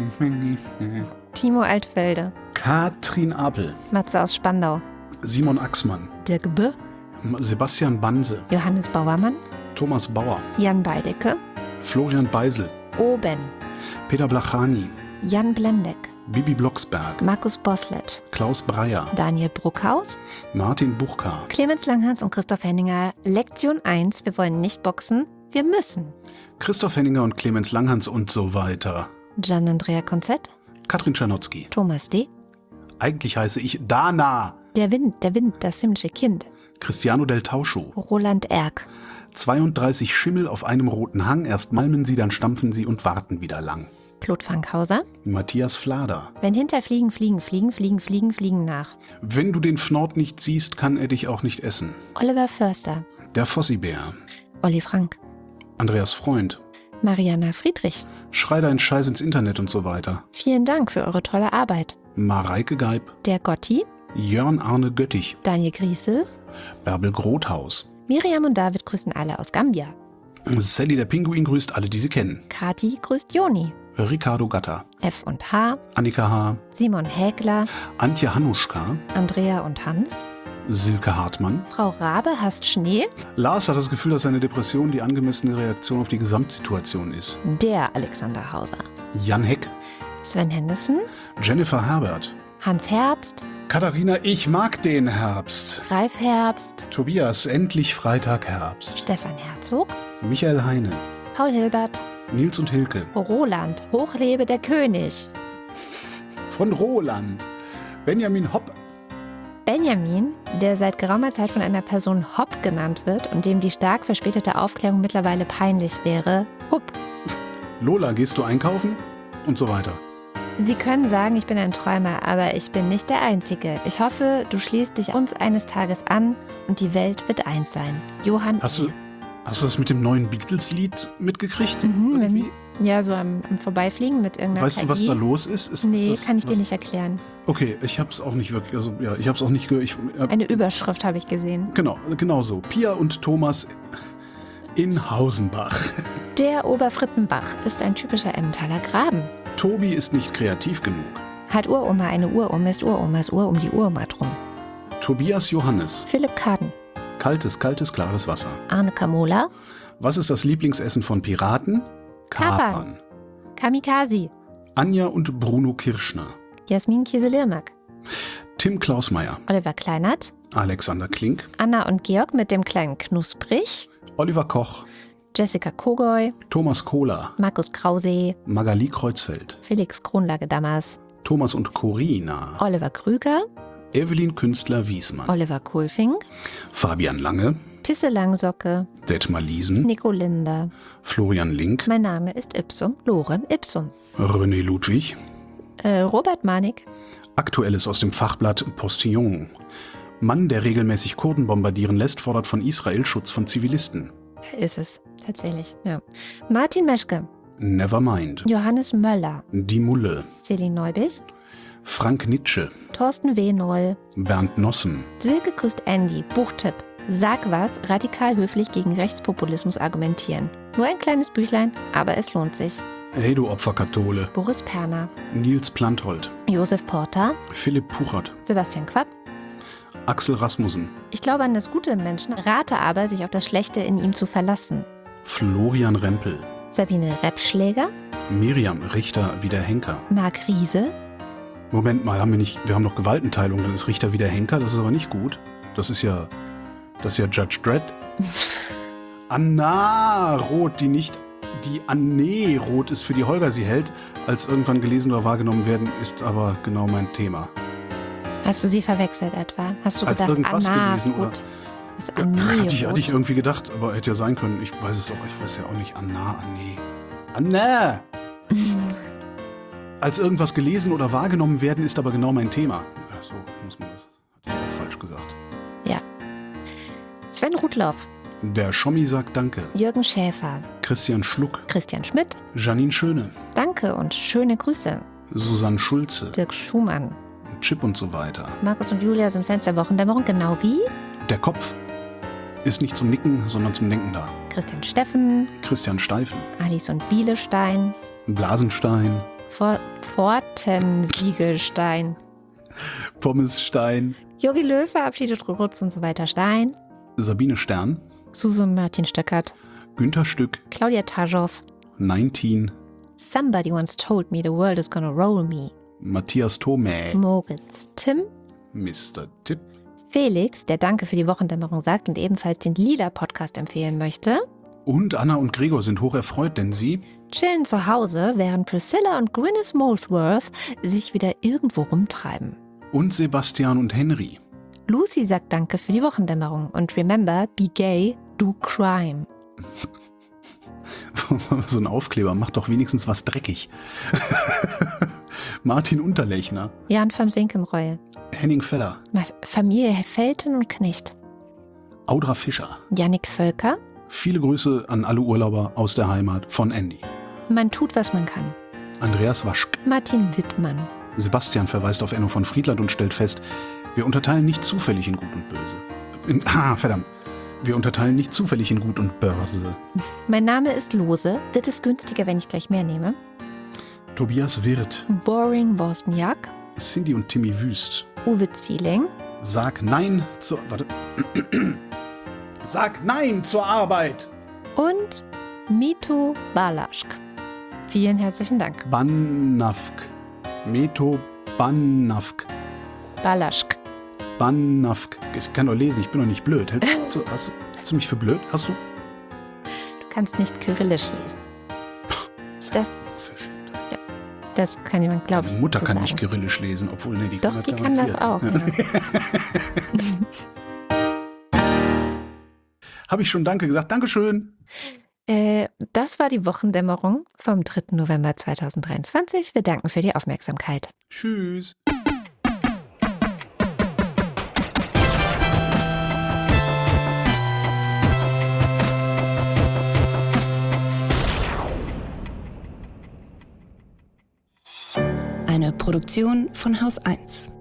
Timo Altfelde. Katrin Apel. Matze aus Spandau. Simon Axmann. Dirk Bö. Sebastian Banse. Johannes Bauermann. Thomas Bauer. Jan Beidecke. Florian Beisel. Oben. Peter Blachani. Jan Blendeck. Bibi Blocksberg. Markus Boslett. Klaus Breyer. Daniel Bruckhaus. Martin Buchka. Clemens Langhans und Christoph Henninger. Lektion eins. Wir wollen nicht boxen. Wir müssen. Christoph Henninger und Clemens Langhans und so weiter. Gian Andrea Konzett. Katrin Czernotzki. Thomas D. Eigentlich heiße ich Dana. Der Wind, der Wind, das himmlische Kind. Cristiano del Tauscho. Roland Erck. zweiunddreißig Schimmel auf einem roten Hang. Erst malmen sie, dann stampfen sie und warten wieder lang. Claude Fankhauser. Matthias Flader. Wenn Hinterfliegen fliegen, fliegen, fliegen, fliegen, fliegen nach. Wenn du den Fnord nicht siehst, kann er dich auch nicht essen. Oliver Förster. Der Fossibär. Olli Frank. Andreas Freund. Mariana Friedrich. Schrei deinen Scheiß ins Internet und so weiter. Vielen Dank für eure tolle Arbeit. Mareike Geib. Der Gotti. Jörn Arne Göttich. Daniel Griesel. Bärbel Grothaus. Miriam und David grüßen alle aus Gambia. Sally der Pinguin grüßt alle, die sie kennen. Kati grüßt Joni. Ricardo Gatter. F und H. Annika H. Simon Häkler. Antje Hanuschka. Andrea und Hans. Silke Hartmann. Frau Rabe hasst Schnee. Lars hat das Gefühl, dass seine Depression die angemessene Reaktion auf die Gesamtsituation ist. Der Alexander Hauser. Jan Heck. Sven Henderson. Jennifer Herbert. Hans Herbst. Katharina, ich mag den Herbst. Ralf Herbst. Tobias, endlich Freitag Herbst. Stefan Herzog. Michael Heine. Paul Hilbert. Nils und Hilke. Roland. Hochlebe der König. Von Roland. Benjamin Hopp. Benjamin, der seit geraumer Zeit von einer Person Hopp genannt wird und dem die stark verspätete Aufklärung mittlerweile peinlich wäre. Hupp. Lola, gehst du einkaufen? Und so weiter. Sie können sagen, ich bin ein Träumer, aber ich bin nicht der Einzige. Ich hoffe, du schließt dich uns eines Tages an und die Welt wird eins sein. Johann. Hast du, hast du das mit dem neuen Beatles-Lied mitgekriegt? Mhm, irgendwie? wenn, ja, so am, am Vorbeifliegen mit irgendeiner Weißt K I. du, was da los ist? ist Nee, ist das, kann ich dir was? nicht erklären. Okay, ich hab's auch nicht wirklich, also ja, ich hab's auch nicht gehört. Ich, äh, Eine Überschrift habe ich gesehen. Genau, genau so. Pia und Thomas in Hausenbach. Der Oberfrittenbach ist ein typischer Emmentaler Graben. Tobi ist nicht kreativ genug. Hat Uroma eine Uruhr, ist Uromas Uhr um die Uroma drum. Tobias Johannes. Philipp Kaden. Kaltes, kaltes, klares Wasser. Arne Kamola. Was ist das Lieblingsessen von Piraten? Kapern. Kamikaze. Anja und Bruno Kirschner. Jasmin Kieselirmak. Tim Klausmeier. Oliver Kleinert. Alexander Klink. Anna und Georg mit dem kleinen Knusprig. Oliver Koch. Jessica Kogoy. Thomas Kohler. Markus Krause. Magali Kreuzfeld. Felix Kronlage-Dammers. Thomas und Corina. Oliver Krüger. Evelyn Künstler-Wiesmann. Oliver Kohlfink. Fabian Lange. Pisse Langsocke. Detmar Liesen. Nico Linder. Florian Link. Mein Name ist Ipsum Lorem Ipsum. René Ludwig. Äh, Robert Manik. Aktuelles aus dem Fachblatt Postillon. Mann, der regelmäßig Kurden bombardieren lässt, fordert von Israel Schutz von Zivilisten. Da ist es, tatsächlich. Ja. Martin Meschke. Nevermind. Johannes Möller. Die Mulle. Celine Neubich. Frank Nitsche. Thorsten W. Noll. Bernd Nossen. Silke grüßt Andy. Buchtipp. Sag was, radikal höflich gegen Rechtspopulismus argumentieren. Nur ein kleines Büchlein, aber es lohnt sich. Hey du Opferkathole. Boris Perner. Nils Planthold. Josef Porter. Philipp Puchert. Sebastian Quapp. Axel Rasmussen. Ich glaube an das Gute im Menschen, rate aber, sich auf das Schlechte in ihm zu verlassen. Florian Rempel. Sabine Reppschläger. Miriam Richter wieder Henker. Marc Riese. Moment mal, haben wir nicht, wir haben noch Gewaltenteilung, dann ist Richter wieder Henker, das ist aber nicht gut. Das ist ja, das ist ja Judge Dredd. Anna Roth, die nicht, die Anne Roth ist, für die Holger sie hält, als irgendwann gelesen oder wahrgenommen werden, ist aber genau mein Thema. Hast du sie verwechselt etwa? Hast du Als gedacht, irgendwas Anna gelesen, oder? Roth ist Ja, Anne hatte, ich, hatte ich Roth. irgendwie gedacht, aber hätte ja sein können. Ich weiß es auch, ich weiß ja auch nicht. Anna, Anne. Anna! Als irgendwas gelesen oder wahrgenommen werden, ist aber genau mein Thema. Ja, so muss man das. Hatte ich auch falsch gesagt. Ja. Sven Rudloff. Der Schommi sagt Danke. Jürgen Schäfer. Christian Schluck. Christian Schmidt. Janine Schöne. Danke und schöne Grüße. Susanne Schulze. Dirk Schumann. Chip und so weiter. Markus und Julia sind Fans der Wochendämmerung, genau wie Der Kopf ist nicht zum Nicken, sondern zum Denken da. Christian Steffen, Christian Steifen. Alice und Bielestein, Blasenstein. For Fortensiegelstein, Pommesstein. Jogi Löw verabschiedet Rutz und so weiter Stein, Sabine Stern. Susan Martin Stöckert, Günther Stück. Claudia Taschow, neunzehn. Somebody once told me the world is gonna roll me, Matthias Thome. Moritz, Tim, Mister Tipp. Felix, der Danke für die Wochendämmerung sagt und ebenfalls den Lila-Podcast empfehlen möchte, Und Anna und Gregor sind hoch erfreut, denn sie chillen zu Hause, während Priscilla und Gwyneth Molesworth sich wieder irgendwo rumtreiben. und Sebastian und Henry. Lucy sagt Danke für die Wochendämmerung und remember, be gay, do crime. So ein Aufkleber, macht doch wenigstens was dreckig. Martin Unterlechner. Jan van Winkenreue. Henning Feller. Ma- Familie Felten und Knecht. Audra Fischer. Jannik Völker. Viele Grüße an alle Urlauber aus der Heimat von Andy. Man tut, was man kann. Andreas Waschk. Martin Wittmann. Sebastian verweist auf Enno von Friedland und stellt fest, wir unterteilen nicht zufällig in Gut und Böse. In, ah, verdammt. Wir unterteilen nicht zufällig in Gut und Börse. Mein Name ist Lose. Wird es günstiger, wenn ich gleich mehr nehme? Tobias Wirth. Boring Wozniak. Cindy und Timmy Wüst. Uwe Zieling. Sag Nein zur... Warte. Sag Nein zur Arbeit. Und Mito Balaschk. Vielen herzlichen Dank. Bannafk. Meto Bannafk. Balaschk. Bannafk. Ich kann doch lesen, ich bin doch nicht blöd. Hältst du, hast, hast du mich für blöd? Hast du? Du kannst nicht Kyrillisch lesen. Das, ja, das kann jemand glauben. Meine Mutter kann nicht Kyrillisch lesen, obwohl, ne, die Doch, kann die kann das auch. Ja. Habe ich schon Danke gesagt? Dankeschön. Äh, das war die Wochendämmerung vom dritten November zweitausenddreiundzwanzig. Wir danken für die Aufmerksamkeit. Tschüss. Eine Produktion von Haus eins.